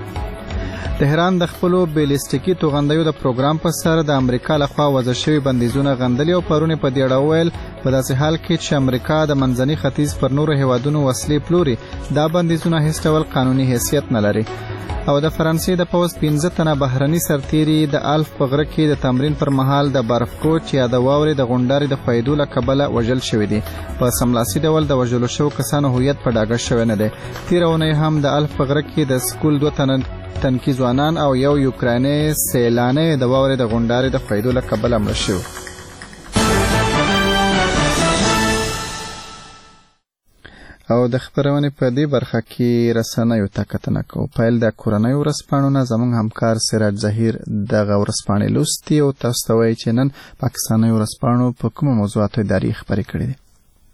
تهران د خپلو بیلستیکي توغندیو د پروګرام په سر د امریکا لخوا وضع شوي بندیزونه غندلي او پرون په دې اړه وویل په داسې حال کې چې امریکا د منځني ختیځ پر نورو هیوادونو وسلې پلوري دا بندیزونه هیڅ ډول قانوني حیثیت نه لري. او د فرانسې د پوځ 15 تنه بهرني سرتیري د الف په غره کې د تمرین پر مهال د برفکوچ یا د واورې د غونډارې د ښویېدو له کبله وژل شوي دي. په سملاسي ډول د وژلو شوو کسانو هویت په ډاګه شوی نه دی. تېره اونۍ هم د الف په غره کې د سکول 2 تنه تنکي ځوانان او یو یوکرایني سیلانی د واورې د غونډارې د ښویېدو له کبله مړه شوي. او د خبرونې په دې برخه کې رسنیو ته کتنه کوو. پیل د کورنیو ورځپاڼو نه زموږ همکار سراج ظهیر دغه ورځپاڼې لوستي او تاسو ته وایي چې نن پاکستاني ورځپاڼو په کومو موضوعاتو ادارې خبرې کړې دي.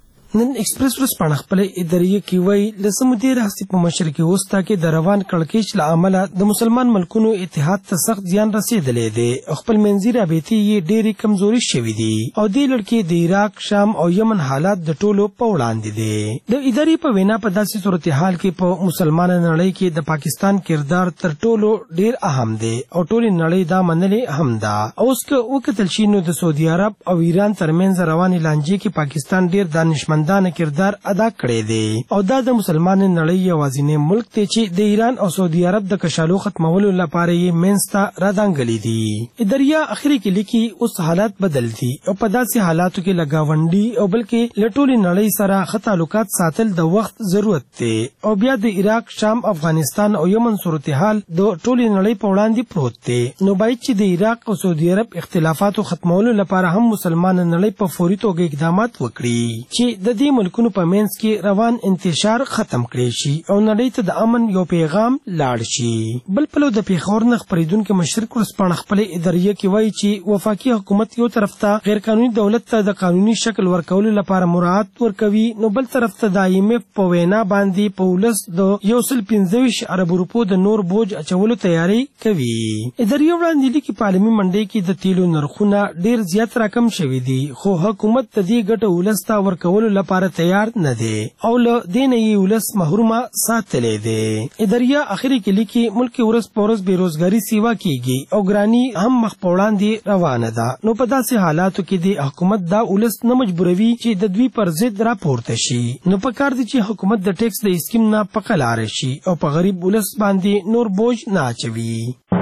نن ایکسپریس ورځپاڼه خپل ادارې کې وایي له مدیر راستي په مشرقي وسطا کې د روان کړکېچ له امله د مسلمان ملکونو اتحاد ته سخت زیان رسیدلی دی. خپل منځي رابطې یې ډېرې کمزوري شوي دي او دې لړ کې د عراق، شام او یمن حالات د ټولو په وړاندې دي. د ادارې په وینا په داسې صورتحال کې په مسلمانه نړۍ کې د پاکستان کردار تر ټولو ډېر اهم دی او ټولې نړۍ دا منلې هم ده. اوس که وکتل شي نو د سعودي عرب او ایران ترمنځ روانې لانجې کې پاکستان ډېر دانشمند کردار ادا کړی دی او دا د مسلمان نړۍ یوازینی ملک دی چې د ایران او سعودي عرب د کشالو ختمولو لپاره یې منځته رادانګلي دي. اداریا اخري کې لیکي اوس حالات بدل دي او په داسې حالاتو کې لګاونډي او بلکې لټولي نړۍ سره ښه تعلقات ساتل د وخت ضرورت دی او بیا د عراق، شام، افغانستان او یمن صورتحال د ټولي نړۍ په وړاندې پروت دی. نو باید چې د عراق او سعودي عرب اختلافاتو ختمولو لپاره هم مسلمان نړۍ په فوري توګه اقدامات وکړي چې د دې ملکونو په منځ کې روان انتشار ختم کړي شي او نړۍ ته د امن یو پیغام لاړ شي. بل پلو د پیښور نه خپرېدونکي مشرق ورځپاڼه خپل ادارې کې وایي چې وفاقي حکومت یو طرف ته غیر قانوني دولت ته د قانوني شکل ورکولو لپاره مراعات ورکوي نو بل طرف ته د IMF په وینا باندې په ولس د 125 ارب روپو د نور بوج اچولو تیاری کوي. ادارې وړاندې لیکي په عالمي منډۍ کې د تیلو نرخونه ډېر زیات راکم شوي دي خو حکومت د دې ګټه ولس ته ورکولو لپاره تیار نه دی او له دې نه یې ولس محرومه ساتلی دی. اداریا اخري کې لیکي ملک ورځ په ورځ بېروزګاري سیوا کیږي او ګراني هم مخ په وړاندې روانه ده. نو په داسې حالاتو کې د حکومت دا ولس نه مجبوروي چې د دوی پر ضد راپورته شي. نو پکار دي چې حکومت د ټیکس د اسکیم نه په قلاره شي او په غریب ولس باندې نور بوج نه اچوي.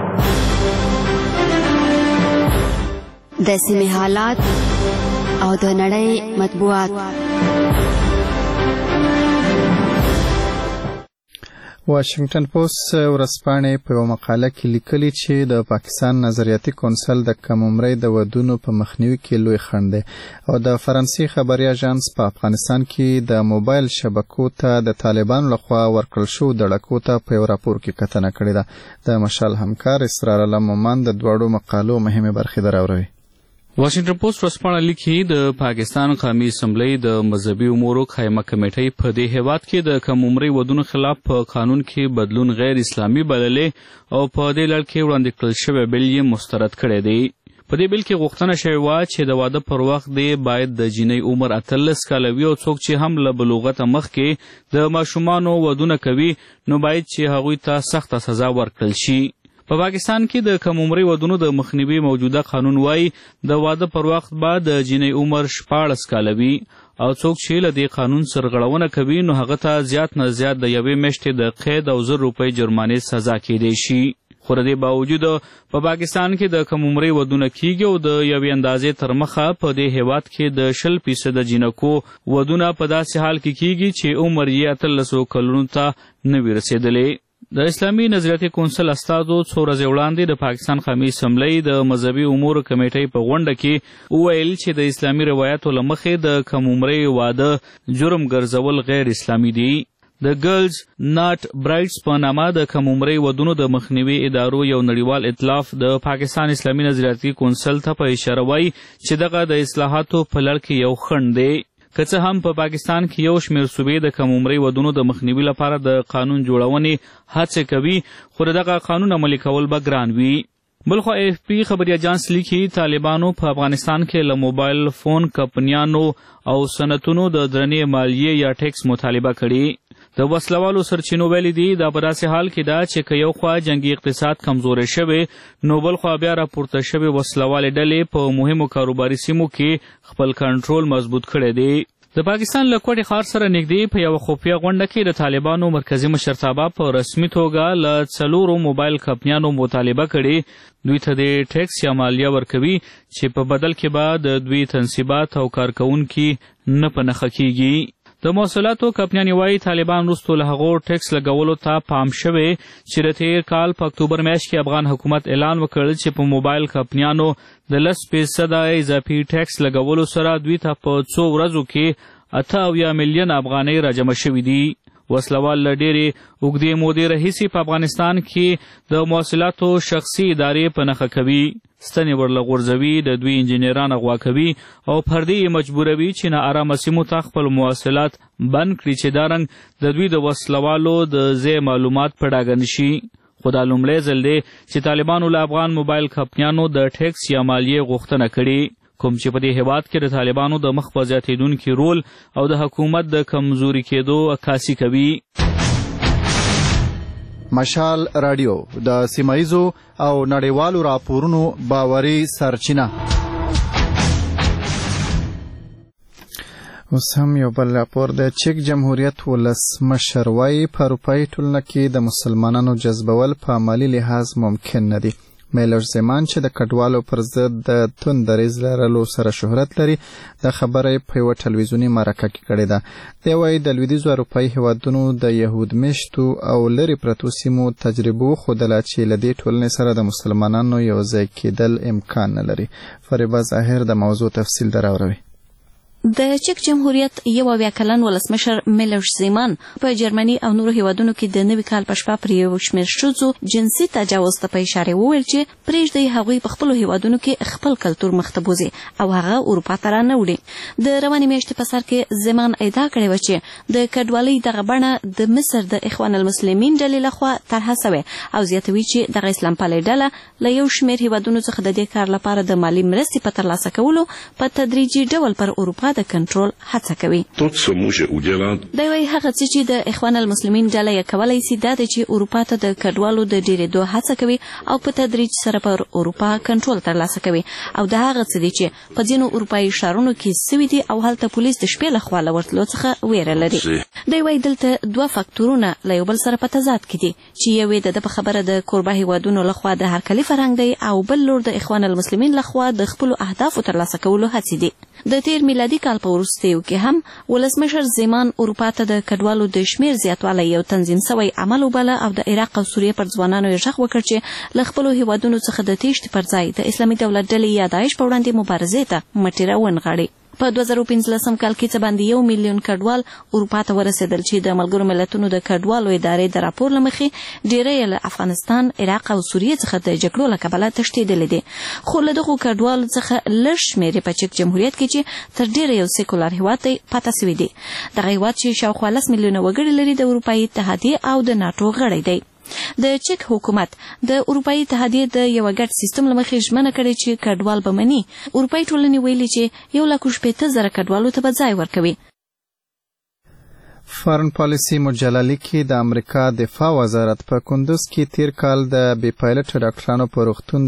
د سیمې حالات او د نړۍ مطبوعات. واشنگټن پوسټ ورځپاڼې په یوه مقاله کې لیکلي چې د پاکستان نظریاتي کونسل د کم عمرۍ د ودونو په مخنیوي کې لوی خنډ دی او د فرانسې خبري اژانس په افغانستان کې د موبایل شبکو ته د طالبانو لخوا ورکړل شو دړکو ته په یو راپور کې کتنه کړې ده. د مشال همکار اسرار الله مومن د دواړو مقالو مهمې برخې دراوروي. واشنگټن پوسټ ورځپاڼه لیکي د پاکستان قومي اسمبلی د مذهبي امورو قایمه کمیټې په دې هیواد کې د کم عمري ودونو خلاف په قانون کې بدلون غیر اسلامي بللې او په دې لړ کې وړاندې کړل شوی بل یې مسترد کړی دی. په دې بل کې غوښتنه شوې وه چې د واده پر وخت دی باید د جینۍ عمر 18 کاله وي او څوک چې هم له بلوغته مخکې د ماشومانو ودونه کوي نو باید چې هغوی ته سخته سزا ورکړل شي. په پاکستان کې د کم عمري ودونو د مخنیوي موجوده قانون وایي د واده پر وخت به د جینۍ عمر 14 کاله وي او څوک چې له دې قانون سرغړونه کوي نو هغه ته زیات نه زیات د 1 میاشتې د قید او 1,000 روپۍ جرمانې سزا کیدی شي. خو د دې باوجود په پاکستان کې د کم عمري ودونه کیږي او د یوې اندازې تر مخه په دې هیواد کې د 0% جینکو ودونه په داسې حال کې کیږي چې عمر یې 13 کلونو ته نه وي رسېدلی. د اسلامي نظریاتي کونسل استازو څو ورځې وړاندې د پاکستان قومي اسمبلی د مذهبي امورو کمیټې په غونډه کې وویل چې د اسلامي روایاتو له مخې د کم عمري واده جرم ګرځول غیر اسلامي دي. د ګرلز ناٹ برایډز په نامه د کم عمري ودونو د مخنیوي ادارو یو نړیوال ائتلاف د پاکستان اسلامي نظریاتي کونسل ته په اشاره وایي چې دغه د اصلاحاتو په لړ کې یو خنډ دی. که څه هم په پاکستان کې یو شمېر صوبې د کم عمري ودونو د مخنیوي لپاره د قانون جوړونې هڅې کوي خو دغه قانون عملي کول به ګران وي. بلخوا AFP خبري اجانس لیکي طالبانو په افغانستان کې له موبایل فون کمپنیانو او صنعتونو د درنې مالیې یا ټیکس مطالبه کړې. د وسلوالو سرچینو ویلي دي دا په داسې حال کې ده چې که یو خوا جنګي اقتصاد کمزوری شوی نو بل خوا بیا راپورته شوې وسلوالې ډلې په مهمو کاروباري سیمو کې خپل کنټرول مضبوط کړی دی. د پاکستان له کوټې ښار سره نږدې په یوه خفیه غونډه کې د طالبانو مرکزي مشرتابه په رسمي توګه له 4 موبایل کمپنیانو مطالبه کړې دوی ته د ټیکس یا مالیه ورکوي چې په بدل کې به د دوی تنصیبات او کارکوونکي نه په نښه کیږي. د موصلاتو کمپنیانې وایي طالبان وروستو له هغو ټیکس لګولو ته پام شوی چې د تېر کال په اکتوبر میاشت کې افغان حکومت اعلان وکړ چې په موبایل کمپنیانو د 10% اضافي ټیکس لګولو سره دوی ته په 2 ورځو کې 88 میلیون افغانۍ راجمع شوي دي. وسلوال له ډېرې اوږدې مودې راهیسې په افغانستان کې د موصلاتو شخصي ادارې په نښه کوي. ستنې ورله غورځوي، د دوی انجینران اغوا کوي او پردې یې مجبوروي چې ناارامه سیمو ته خپل مواصلات بند کړي چې دا رنګ د دوی د وسلوالو د ځای معلومات په ډاګه نشي. خو دا لومړی ځل دی چې طالبانو له افغان موبایل کمپنیانو د ټیکس یا مالیې غوښتنه کړې کوم چې په دې هیواد کې د طالبانو د مخ په زیاتېدونکي رول او د حکومت د کمزوري کېدو عکاسي کوي. مشال رادیو د سیمایزو او نړیوالو راپورونو باوري سرچینه. اوس هم یو بل راپور د چک جمهوریت ولسمشر وایي په اروپایي ټولنه کې د مسلمانانو جذبول په مالي لحاظ ممکن نه دي. میلر زمان چې د کډوالو پر ضد د توند دریځ لرلو سره شهرت لري د خبرې په یوه ټلویزیوني مرکه کې کړې ده. دی وایي د لویدیځو اروپایي هیوادونو د یهود میشتو او لرې پرتو سیمو تجربو ښودله چې له دې ټولنې سره د مسلمانانو یو ځای کېدل امکان نه لري. فریبا ظاهر د موضوع تفصیل دراوروي. د چک جمهوریت 21 کلن ولسمشر میلر زمان په جرمني او نورو هیوادونو کې د نوي کال په شپه پر یو شمېر ښځو جنسي تجاوز ته په اشاره وویل چې پرېږدئ هغوی په خپلو هیوادونو کې خپل کلتور مخته بوځي او هغه اروپا ته رانه وړي. د روانې میاشتې په سر کې زمان ادعا کړې وه چې د کډوالۍ دغه بڼه د مصر د اخوان المسلمین ډلې لخوا طرحه سوې او زیاتوي چې دغه اسلام پالې ډله له یو شمېر هیوادونو څخه د دې کار لپاره د مالي مرستې په ترلاسه کولو په تدریجي ډول پر اروپا د کنټرول هڅه کوي. دا وایي هغه څه چې د اخوان المسلمین ډله یې کولی سي دا دی چې اروپا ته د کډوالو د ډېرېدو هڅه کوي او په تدریج سره پر اروپا کنټرول ترلاسه کوي او دا هغه څه دی چې په ځینو اروپایي ښارونو کې سوي دي او هلته پولیس د شپې لخوا له ورتلو څخه ویره لري. دی وایي دلته 2 فاکتورونه له یو بل سره په تضاد کې دي چې یو یې د ده په خبره د کوربه هیوادونو لخوا د هرکلي فرهنګ دی او بل لور د اخوان المسلمین لخوا د خپلو اهدافو ترلاسه کولو هڅې دي. د تیر میلادي کال په وروستیو کې هم ولسمشر زمان اروپا ته د کډوالو د شمېر زیاتوالی یو تنظیم سوی عمل وباله او د عراق او سوریې پر ځوانانو یې غږ وکړ چې له خپلو هیوادونو څخه د تیښتې پر ځای د اسلامي دولت ډلې یا داعش په وړاندې مبارزې ته مټې راونغاړي. په 2015 کال کې څه باندې 1 میلیون کډوال اروپا ته ورسېدل چې د ملګرو ملتونو د کډوالو ادارې د راپور له مخې ډېری له افغانستان، عراق او سوریې څخه د جګړو له کبله تښتېدلي دي. خو له دغو کډوالو څخه لږ شمېر په چک جمهوریت کې چې تر ډېره یو سیکولر هېواد دی پاته سوي دي. دغه هېواد چې شاوخوا 10 میلیونه وګړي لري د اروپایي اتحادیې او د ناټو غړی دی. د چک حکومت د اروپایي اتحادیې د یو ګډ سیستم له مخې ژمنه کړې چې کډوال به مني. اروپایي ټولنې ویلي چې 1,60,000 کډوالو ته به ځای ورکوي. فارن پالیسي مجله لیکي د امریکا دفاع وزارت په کندوز کې تیر کال د بې پایلټ ډاکټرانو په روغتون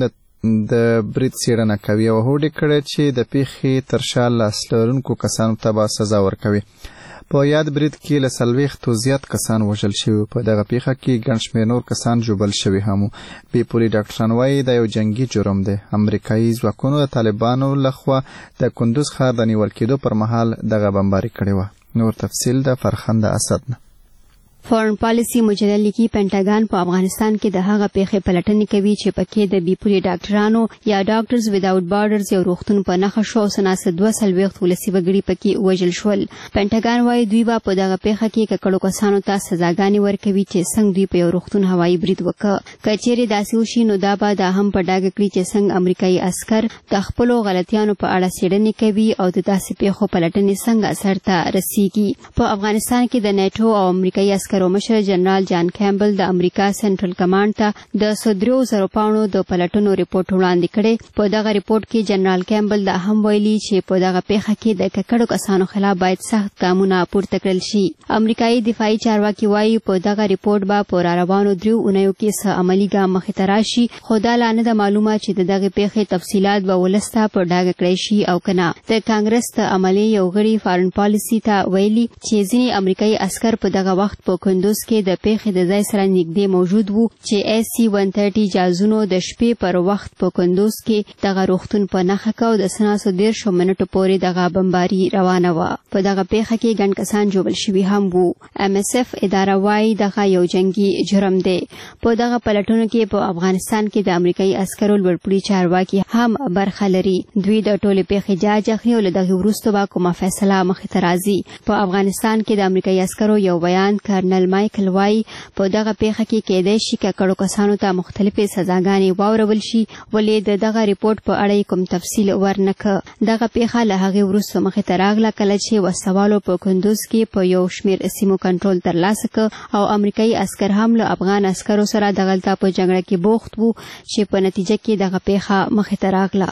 د برید څېړنه کوي او هوډ کړی چې د پیښې تر شا لاس لرونکو کسانو ته به سزا ورکوي. په یاد برید کې له 40 زیات کسان وژل شوي. په دغه پیښه کې ګڼ شمېر نور کسان ژوبل شوي هم. بې پولي ډاکټران وایي دا یو جنګي جرم دی. امریکایي ځواکونو د طالبانو لخوا د کندوز ښار د نیول کېدو پر مهال دغه بمباري کړې وه. نور تفصیل د فرخنده اسد نه. فارن پالیسي مجله لیکي پینټاګان په افغانستان کې د هغه پیښې پلټنې کوي چې پکې د بې پولي ډاکټرانو یا ډاکټرز وداوټ بارډرز یو روغتون په نښه شو او سناسه 42 ولسي وګړي پکې وژل شول. پینټاګان وایي دوی به په دغه پیښه کې ککړو کسانو ته سزاګانې ورکوي چې څنګه دوی په یو روغتون هوایي برید وکړ. که چیرې داسې وشي نو دا به دا هم په ډاګه کړي چې څنګه امریکایي عسکر د خپلو غلطیانو په اړه څېړنې کوي او د داسې پیښو پلټنې څنګه سرته رسیږي. په افغانستان کې د نیټو او امریکایي عسکرو مشر جنرال جان کیمبل د امریکا سنټرل کمانډ ته د 103,000 پاونډو د پلټنو ریپورت وړاندې کړی. په دغه ریپورت کې جنرال کیمبل دا هم ویلي چې په دغه پیښه کې د ککړو کسانو خلاف باید سخت ګامونه پورته کړل شي. امریکایي دفاعي چارواکي وایي په دغه ریپورت به په راروانو 3 اونیو کې څه عملي ګام مخې ته راشي، خو دا لا نه ده معلومه چې د دغه پیښې تفصیلات به ولس ته په ډاګه کړی شي او که نه. د کانګرس د عملي یو غړي فارن پالیسي ته ویلي چې ځینې امریکایي عسکر په دغه وخت په کندوز کې د پیښې د ځای سره نږدې موجود وو چې SC-130 جازونو د شپې پر وخت په کندوز کې دغه روغتون په نښه کړ او د 13 منټو پورې دغه بمباري روانه وه. په دغه پیښه کې ګڼ کسان ژوبل شوي هم وو. MSF اداره وایي دغه یو جنګي جرم دی. په دغه پلټنو کې په افغانستان کې د امریکایي عسکرو لوړپوړي چارواکي هم برخه لري. دوی د ټولې پیښې جاج اخلي او له دغې وروسته به کومه فیصله مخې ته راځي. په افغانستان کې د امریکایي عسکرو یو بیان کرنل مایکل وایي په دغه پیښه کې کېدای شي ککړو کسانو ته مختلفې سزاګانې واورول شي، ولې د دغه ریپورت په اړه کوم تفصیل ورنکړ. دغه پیښه له هغې وروسته مخې ته راغله کله چې وسوالو په کندوز کې په یو شمېر سیمو کنټرول ترلاسه کړ او امریکایي عسکر هم له افغان عسکرو سره دغلته په جګړه کې بوخت وو چې په نتیجه کې دغه پیښه مخې ته راغله.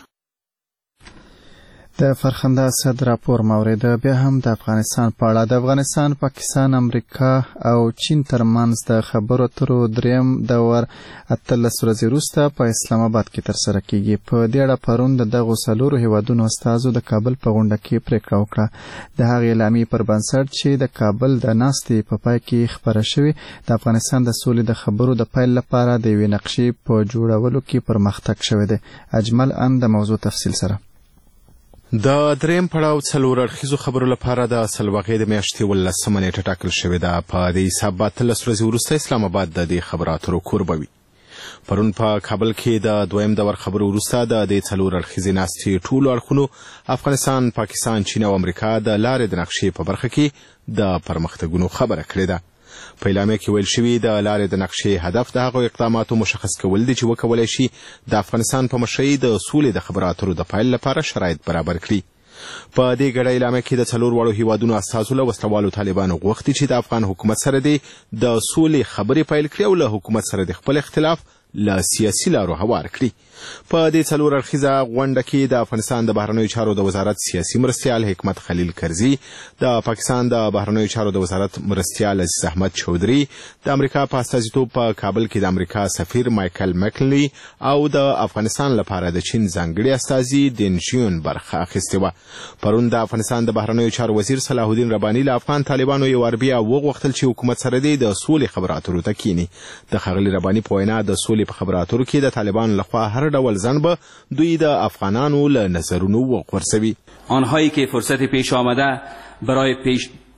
د فرخنده اسد راپور موارد بیا هم د افغانستان په اړه. د افغانستان، پاکستان، امریکا او چین ترمنځ د خبرو اترو دریم دور 18 ورځې وروسته په اسلام آباد کې ترسره کیږي. په دې اړه پرون د دغو څلورو هیوادونو استازو د کابل په غونډه کې پریکړه وکړه. د هغې اعلامیې پر بنسټ چې د کابل د ناستې په پای کې خپره شوې، د افغانستان د سولې د خبرو د پیل لپاره د یوې نقشې په جوړولو کې پرمختګ شوی دی. اجمل ان د موضوع تفصیل سره. د دریم پړاو څلور اړخیزو خبرو لپاره د سلواغې د میاشتې 18 نیټه ټاکل شوې ده. په دې حساب 18 ورځې وروسته اسلام آباد د دې خبرو اترو کوربه وي. پرون په کابل کې د دویم دور خبرو وروسته د دې څلور اړخیزې ناستې ټولو اړخونو افغانستان، پاکستان، چین او امریکا د لارې د نقشې په برخه کې د پرمختګونو خبره کړې ده. په اعلامیه کې ویل شوي د لارې د نقشې هدف د هغو اقداماتو مشخص کول دي چې وکولی شي د افغانستان په مشرۍ د سولې د خبرو اترو د پیل لپاره شرایط برابر کړي. په دې ګډه اعلامیه کې د څلور واړو هیوادونو استازو له وسلوالو طالبانو غوښتي چې د افغان حکومت سره د سولې خبرې پیل کړي او له حکومت سره د خپل اختلاف له سیاسي لارو هوار کړي. په دې څلور اړخیزه غونډه کې د افغانستان د بهرنیو چارو د وزارت سیاسي مرستیال حکمت خلیل کرزي، د پاکستان د بهرنیو چارو د وزارت مرستیال عزیز احمد چودري، د امریکا په استازیتوب په کابل کې د امریکا سفیر مایکل مکلني او د افغانستان لپاره د چین ځانګړي استازي دین جیون برخه اخیستې وه. پرون د افغانستان د بهرنیو چارو وزیر صلاح الدین رباني له افغان طالبانو یو وار بیا وغوښتل چې حکومت سره د سولې خبرو اترو ته کینی. د ښاغلي رباني په وینا د سولې په خبرو اترو کې د طالبانو لخوا هر ډول ځنډ به دوی د افغانانو له نظرونو وغورځوي. آنهایی که فرصت پیش آمده برای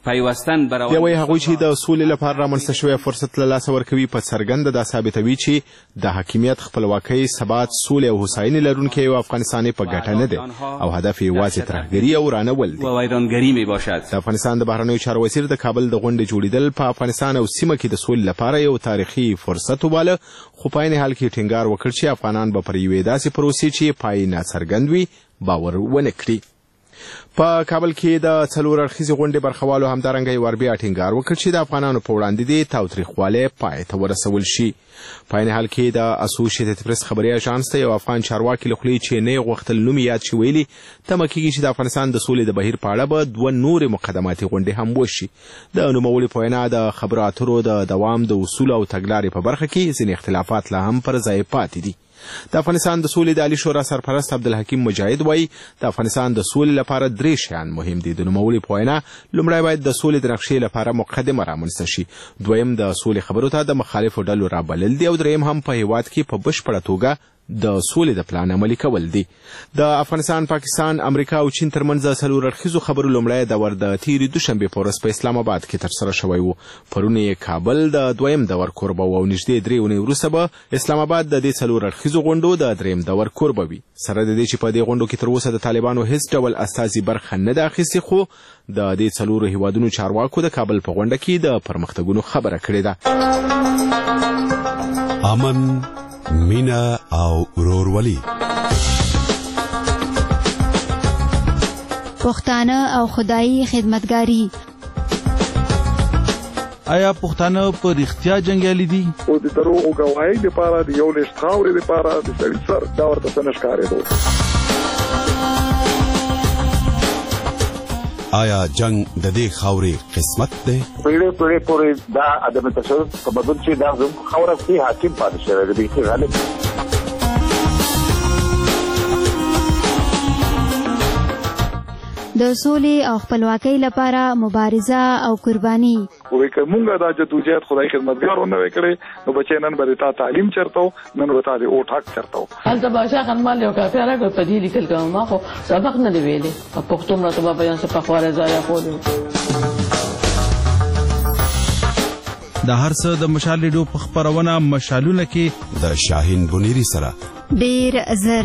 پیوستن برابر دی وایي هغوی چې د سولې لپاره رامنځته شوی فرصت له لاسه ورکوي په څرګنده دا ثابتوي چې د حاکمیت خپلواکۍ ثبات سولې او هوساینې لرونکی یو افغانستان په ګټه نه دی او هدف یې یوازې ترهګري او رانول دی. ویرانګري میباشد. د افغانستان د بهرنیو چارو وزیر د کابل د غونډې جوړیدل په افغانستان او سیمه کې د سولې لپاره یو تاریخي فرصت وباله، خو په عین حال کې ټینګار وکړ چې افغانان به پر یوې داسې پروسې چې پای ناڅرګند وي باور ونه کړي. په کابل کې د څلور اړخیزې غونډې برخوالو همدارنګه یو بیا ټینګار وکړ چې د افغانانو په وړاندې د تاوتریخوالي پای ته ورسول شي. په عین حال کې د اسوسییټډ پریس خبري اژانس ته یو افغان چارواکي له خولې چې نه غوښتل نوم یاد شي ویلي تمه کېږي چې د افغانستان د سولې د بهیر په اړه به 2 نورې مقدماتي غونډې هم وشي. د نوموړي په وینا د خبرو اترو د دوام د اصول او تګلارې په برخه کې ځینې اختلافات لا هم پر ځای پاتې دي. د افغانستان د سولې د عالی شورا سرپرست عبدالحکیم مجاهد وایي د افغانستان د سولې لپاره 3 شیان مهم دي. د نوموړي په وینا لومړی باید د سولې د نقشې لپاره مقدمه رامنځته شي، دویم د سولې خبرو ته د مخالفو ډلو رابلل دي او دریم هم په هیواد کې په بشپړه توګه د سولې د پلان عملي کول دي. د افغانستان، پاکستان، امریکا او چین ترمنځ د څلور اړخیزو خبرو لومړی دور د تیرې دوشنبې په ورځ په اسلام آباد کې ترسره شوی و. پرون یې کابل د دویم دور کوربه و او نږدې 3 اونۍ وروسته به اسلام آباد د دې څلور اړخیزو غونډو د دریم دور کوربه وي. سره د دې چې په دې غونډو کې تر اوسه د طالبانو هیڅ ډول استازي برخه نه ده اخیستې، خو د دې څلورو هیوادونو چارواکو د کابل په غونډه کې د پرمختګونو خبره کړې ده. امن، مینا او ورورولي، پښتانه او خدایي خدمتګاری. آیا پښتانه په رښتیا جنگیالي دي؟ او د دروغو گواهی لپاره د یو لښت خاورې لپاره د سړي سر دا ورته څه نه ښکارېدو. آیا جنگ د دې خاورې قسمت دی؟ پیړۍ پورې دا عدم تشدد په بدل چې دا زموږ خاوره کې حاکم پاتې شوی دی چې غالب. د سولې او خپلواکۍ لپاره مبارزه او قرباني. وې کومه دا جدوجہد خدای خدمتګارونه وکړي نو بچي نن به تا تعلیم چرته نن به تا د او ټاک چرته. هلته بادشاہ خانمال یو کافي راغی په دې لیکل کوم ما خو سبق نه دی ویلي په پښتو مرتبه بیان څه په خواره ځای خوري. د هر څه د مشال ریډیو په خبرونه مشالونه کې د شاهین بنيري سره ډیر زر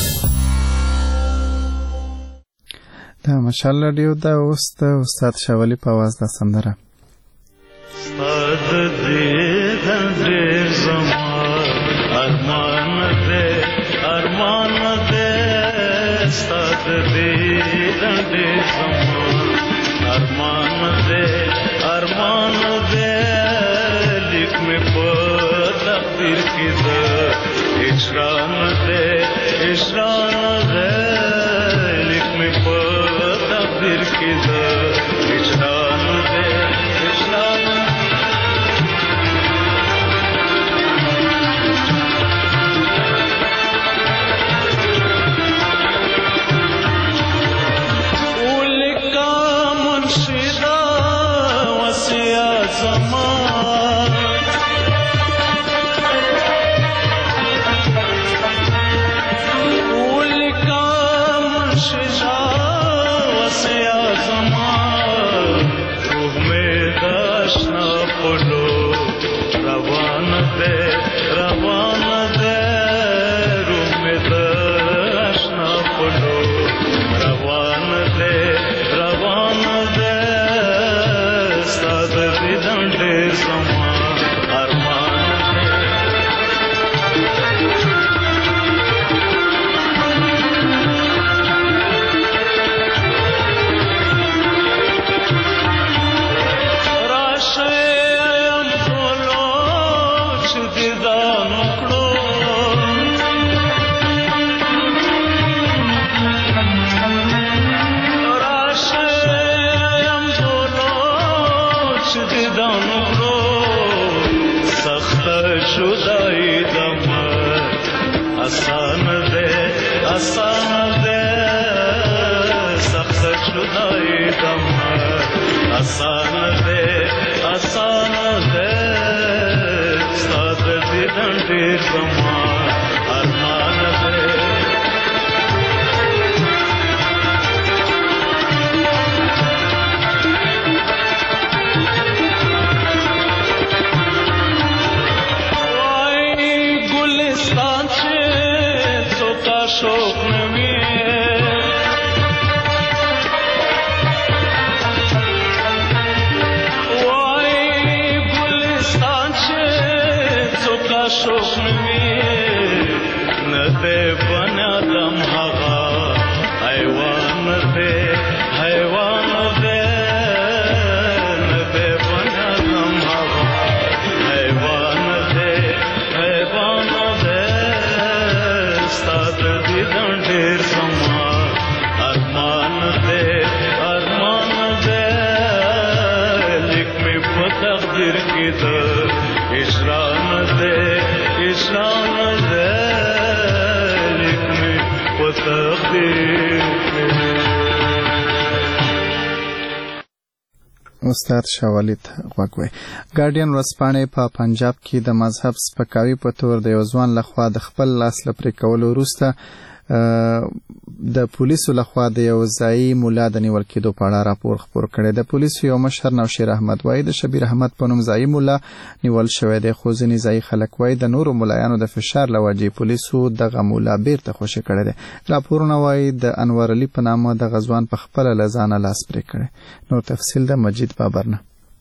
د مشال ریډیو د استاد شاولی په आवाज د سندره. استاد دې ډېر زما ارمان دې استاد دې ډېر زما ارمان دې لیک مې په تقدیر کې ده اشران دې لیک مې په تقدیر کې ده اشران دې دے بنی آدم هغه حیوان دے حیوان دے نه دے بنی آدم هغه حیوان دے حیوان دے ستا د دیدن ډېر زما ارمان دے ارمان دے لیک مې په تقدیر کې ده اسلام دے اسلام دے لیک مې په تقدیر کې استاد شاولی ته غوږ وی. ګارډین ورځپاڼې په پنجاب کې د مذهب سپکاوي په تور د یو ځوان لخوا د خپل لاس له پرې کولو وروسته د پولیسو لخوا د یو ځایي مولا د نیول کېدو په اړه راپور خپور کړی. د پولیسو یو مشر نوشیر احمد وایي د شبیر احمد په نوم ځایي مولا نیول شوی دی، خو ځینې ځایي خلک وایي د نورو مولایانو د فشار له وجې پولیسو دغه مولا بیرته خوشي کړی دی. راپورونه وایي د انور علي په نامه دغه ځوان په خپله له ځانه لاس پرې کړی. نور تفصیل د مجید بابرنه.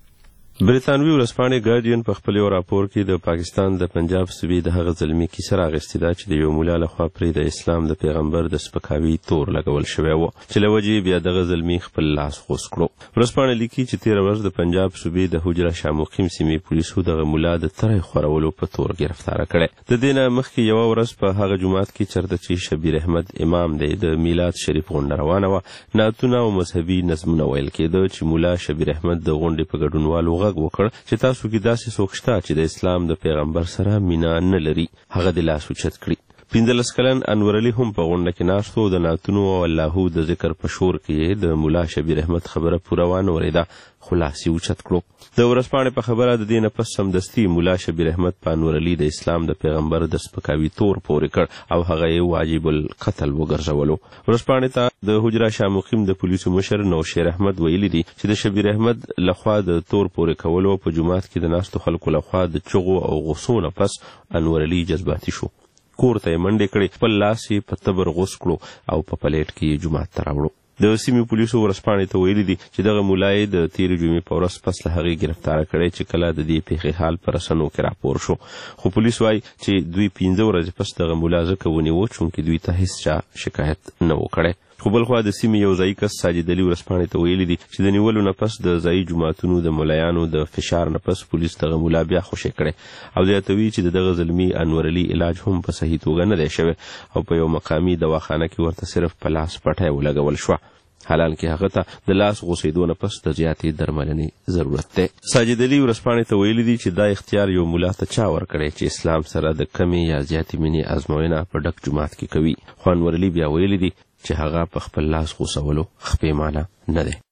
بریتانوي ورځپاڼې ګارډین په خپل یو راپور کې د پاکستان د پنجاب صوبې د هغه ظلمي کیسه راغستې ده چې د یو مولا لخوا پرې د اسلام د پیغمبر د سپکاوي تور لګول شوی و چې له وجې بیا دغه ظلمي خپل لاس غوڅ کړو. ورځپاڼه لیکي چې تېره ورځ د پنجاب صوبې د حجره شاه مقیم سیمې پولیسو دغه مولا د ترې خورولو په تور ګرفتاره کړی. د دې نه مخکې یوه ورځ په هغه جومات کې چېرته چې شبیر احمد امام دی د میلاد شریف غونډه روانه وه، نعتونه او مذهبي نظمونه ویل کېده چې مولا شبیر احمد د غونډې په ګډونوالو غږ وکړ چې تاسو کې داسې څوک شته چې د اسلام د پیغمبر سره مینه نه لري، هغه د لاس اوچت کړي. 15 کلن انور علي هم په غونډه کې ناست و. د نعتونو او اللهو د ذکر په شور کې د مولا شبیر احمد خبره پوره وانه ورېده، خو لاس یې اوچت کړو. د ورځپاڼې په خبره د دې نه پس سمدستي مولا شبیر احمد په انور علي د اسلام د پیغمبر د سپکاوي تور پورې کړ او هغه یې واجب القتل وګرځولو. ورځپاڼې ته د حجره شاه مقیم د پولیسو مشر نوشیر احمد ویلي دي چې د شبیر احمد لخوا د تور پورې کولو په جومات کې د ناستو خلکو لخوا د چغو او غوسو نه پس انور علي جذباتي شو، کور ته یې منډې کړې، خپل لاس یې په تبر غوڅ کړو او په پلیټ کې یې جومات ته راوړو. د سیمې پولیسو ورځپاڼې ته ویلي دي چې دغه مولا یې د تېرې جمعې په ورځ پس له هغې ګرفتاره کړی چې کله د دې پیښې حال په رسنیو کې راپور شو، خو پولیس وایي چې دوی 15 ورځې پس دغه مولا ځکه ونیوه چونکې دوی ته هېڅ چا شکایت نه و کړی. خو بلخوا د سیمې یو ځایي کس ساجد علي ورځپاڼې ته ویلي دي چې د نیولو نه پس د ځایي جوماتونو د مولایانو د فشار نه پس پولیس دغه مولا بیا خوشي کړی او زیاتوي چې دغه ظلمي انور علي علاج هم په صحیح توګه نه دی شوی او په یو مقامي دواخانه کې ورته صرف په لاس پټی ولګول شوه، حالانکه هغه ته د لاس غوڅېدو نه پس د زیاتې درملنې ضرورت دی. ساجد علي ورځپاڼې ته ویلي دي چې دا اختیار یو مولا ته چا ورکړی چې اسلام سره د کمې یا زیاتې مینې ازموینه په ډک جومات کې کوي، خو انور علي بیا ویلي دي چې هغه په خپل لاس غوڅولو خپېمانه نه دی.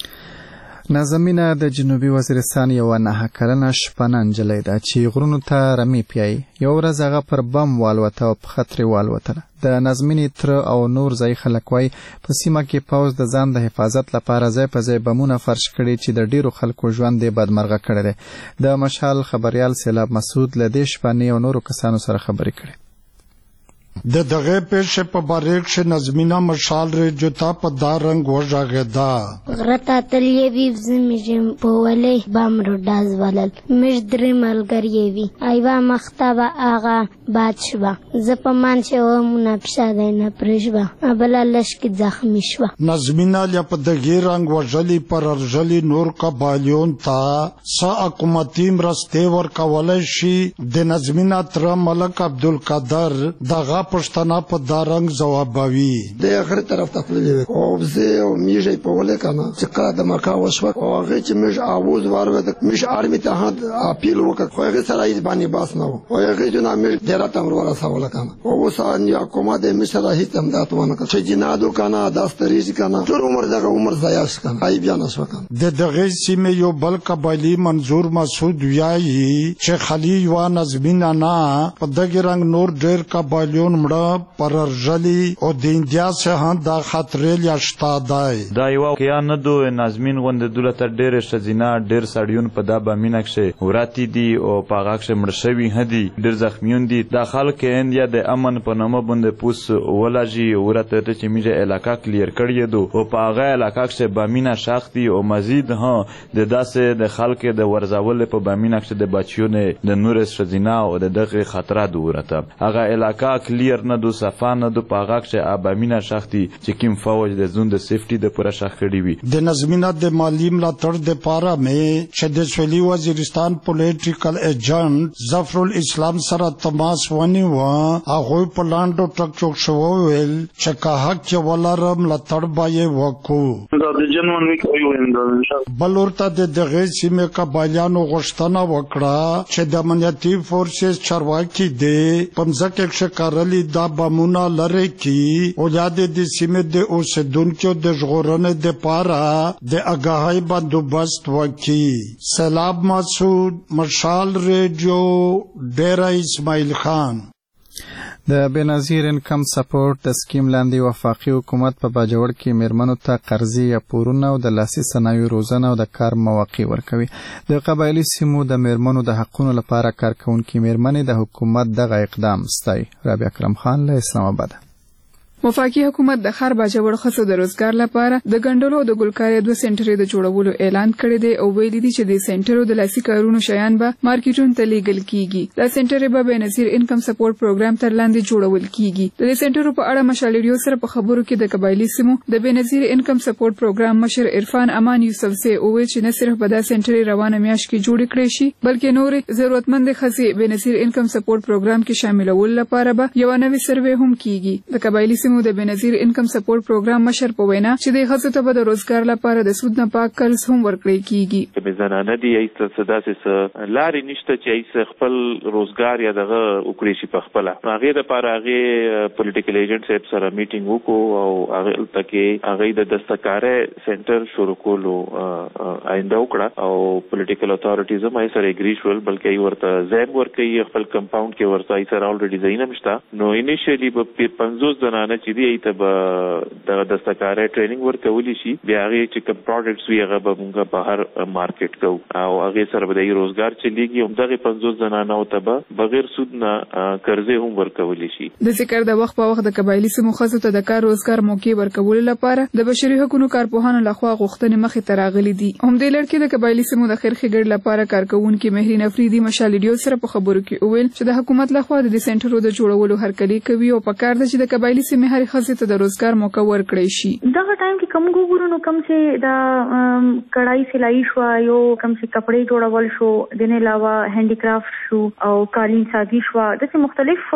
نازمینه د جنوبي وزیرستان یو 9 کلنه شپنه نجلۍ ده چې غرونو ته رمې پیایي. یو ورځ هغه پر بم والوته او په خطرې والوتله. د نازمینې تره او نور ځای خلک وایي په سیمه کې پوځ د ځان د حفاظت لپاره ځای په ځای بمونه فرش کړي چې د ډیرو خلکو ژوند یې بدمرغه کړی دی. د مشال خبریال سیلاب مسعود له دې شپنې او نورو کسانو سره خبرې کړي. د دغه پیښې په باره کې نظمینه مشال رجوتا په دا رنګ وژغېدا. غرتا تلې وی زمجم په ولې بام روډاز ولل مجدر ملګری وی ایوا مختبه اغا بادشوا زپمان چې و منافشه ده نه پرشوا ابل لشک زخمی شو. نظمینه ل په دغه رنګ وژلې پر ارجلې نور قبالیون تا سا حکومتي مرسته ور کولای شي. د نظمینه تر ملک عبدالقادر دغه پښتنه په دارنګ جوابوي. د اخر طرف ته پلي او زه او میږي په ولې کنه چې کله د مکا وشو او هغه چې مش اواز ورغه مش ارمي ته هغه اپیل وکړ خو هغه سره یې باندې باس نه و او هغه جنا مش ډیر تمر ولا سوال کنه او وسان یا کومه د مشر هیڅ هم دات ونه کړ چې جنادو کنه داستریز کنه ټول عمر ضایع کنه ای بیان شو کنه. د دغه سیمه یو بل قبایلی منظور مسعود ویایي چې خلیل و نظمینه نه په دغه رنګ نور ډیر قبایلیون مړه پر ارجلی او د انډیا څخه دا خطرې لاشتا دی. دا یو کې نه دو نازمین غوند دولت ډېر شزینا ډېر سړیون په دا بامینه کې وراتی دي او پاغه کې مړشوي هدي ډېر زخمیون دي. دا خلک انډیا د امن په نامه باندې پوس ولاجی ورته چې میجه علاقہ کلیر کړی دو او پاغه علاقہ کې بامینه شاختی او مزید ها د داسې د خلک د ورزاول په بامینه کې د بچیونه د نور شزینا او د دغه خطرات ورته هغه علاقہ کلیر نه دو صفا نه دو پاغاک چې ابامینه شختی چې کیم فوج د زون د سیفټي د پوره شخ کړی وي د نظمینات د مالی ملاتړ د پاره مې چې د سویلي وزیرستان پولیټیکل ایجنټ ظفر الاسلام سره تماس ونیو هغه په لاندو ټک چوک شو ویل چې که حق ولرم ملاتړ بای وکړو دا د جنون ویک ویل بلورته د دغه سیمه قبایلانو غشتنه وکړه چې د امنیتي فورسز چارواکي دي پمځکه ښکارلي دا بمونه لري کی او یاد د سیمه د اوسیدونکو د ژغورنې د پاره د اگاهی بندوبست وکړي. سلام مسعود، مشال ریډیو، ډیره اسماعیل خان. د بنظیر انکم سپورټ د سکیم لاندې وفاقي حکومت په باجوړ کې میرمنو ته قرضې یا پورونه او د لاسي صنایعو روزنه او د کار مواقع ورکوي. د قبایلي سیمو د میرمنو د حقونو لپاره کارکونکي میرمنې د حکومت دغه اقدام ستایي. رابعه اکرم خان له اسلام آباد. وفاقي حکومت د خار باجوړ خصو د روزګار لپاره د ګندلو د ګلکاري 2 سنټرې د جوړولو اعلان کړی دی او ویلي دي چې د سنټرو د لاسي کارونو شیان به مارکیټونو ته لیږل کیږي. د سنټرې به بنظیر انکم سپورټ پروګرام تر لاندې جوړول کیږي. د سنټرو په اړه مشالډیو سره په خبرو کې د قبایلی سیمو د بنظیر انکم سپورټ پروګرام مشر عرفان امان یوسف سي او چې نه صرف به د سنټرې روانه میاشت کې جوړ کړي شي بلکې نور ضرورتمند خزي بنظیر انکم سپورټ پروګرام کې شاملول لپاره به یو نوې سروې هم کیږي. د قبایلی سیمو د بنظیر انکم سپورټ پروګرام مشر په وینا چې د خصو ته د روزګار لپاره د سود نه پاک قرض هم ورکړي کیږي. چې زنانه دي ایست صداسه لارې نشته چې ایست خپل روزګار یا دغه وکړي شي په خپل. هغه د لپاره هغه پولیټیکل ایجنټ صاحب سره میټینګ وکړو او هغه تکي هغه د دستکارې سنټر شروع کولو آینده وکړه او پولیټیکل اتھارټیز هم یې سره اګری شول بلکې ورته ځای ورکړي خپل کمپاوند کې ورته یې سره الریډي ډیزاین هم شته. نو انیشلی په 50 زنانه چې دی ته د دستکارۍ ټریننګ ورکولی شي بیا هغه چې کوم پروډکټس وي هغه به موږ بهر مارکیټ کوو او هغه سره به د روزګار چلیږي هم دغه 50 زنانه او ته بغیر سود نه قرضې هم ورکولی شي. د ذکر د وخت په وخت د قبایلی سیمو خصو ته د کار روزګار موقع ورکول لپاره د بشري حقوقو کارپوهانو لخوا غوښتنې مخې ته راغلي دي. هم د لړکې د قبایلی سیمو د خیر ښېګړې لپاره کارکونکي مهرین افریدي مشالډیو سره په خبرو کې ویل چې د حکومت لخوا د سنټرو د جوړولو هرکلی کوي او په کار ده چې د قبایلی سیمې هر خصو ته د روزګار موقع ورکړی شي. دغه ټایم کې کوم ګورونو کوم چې د کړای سلای شو یو کوم چې کپڑے جوړول شو د نه علاوه هینډي کرافټ شو او قالین سازي شو د مختلف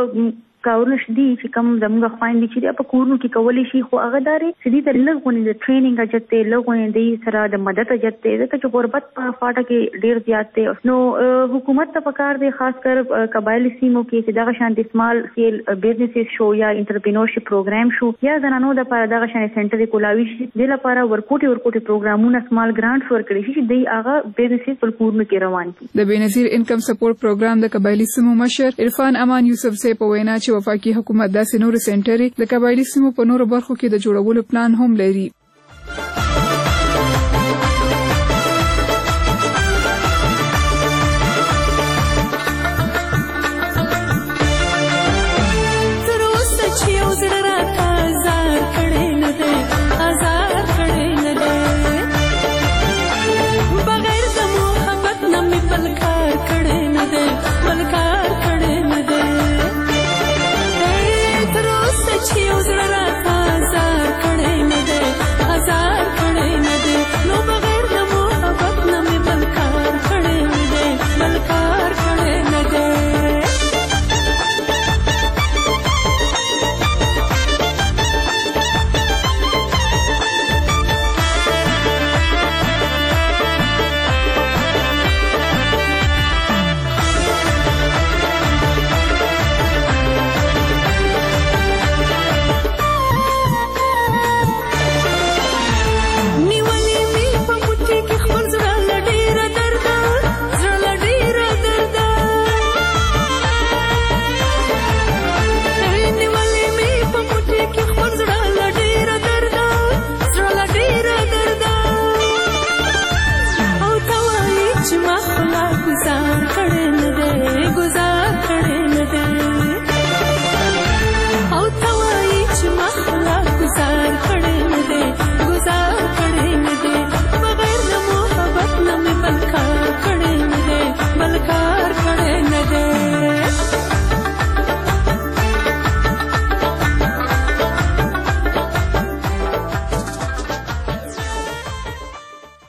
کارونه شدي چې کوم زموږ خويندې چې په کورونو کې کولای شي خو هغه داري چې د لږونه د ټریننګ اجته لږونه د سره د مدد اجته د چې غربت په فاټه کې ډیر زیات دی. نو حکومت ته پکار دی خاص کر قبایلی سیمو کې چې دغه شان د سمال سیل بزنسز شو یا انټرپرینورشپ پروګرام شو یا زنانو د لپاره دغه شان سنټر کولاوي شي د لپاره ورکوټي پروګرامونه سمال ګرانټس ورکړي شي د هغه بزنسز په کورونو کې روان دي. د بنظیر انکم سپورټ پروګرام د قبایلی سیمو مشر عرفان امان یوسف سي په وینا چې وفاقي حکومت داسې نور سنټرې د قبایلی سیمو په نورو برخو کې د جوړولو پلان هم لري.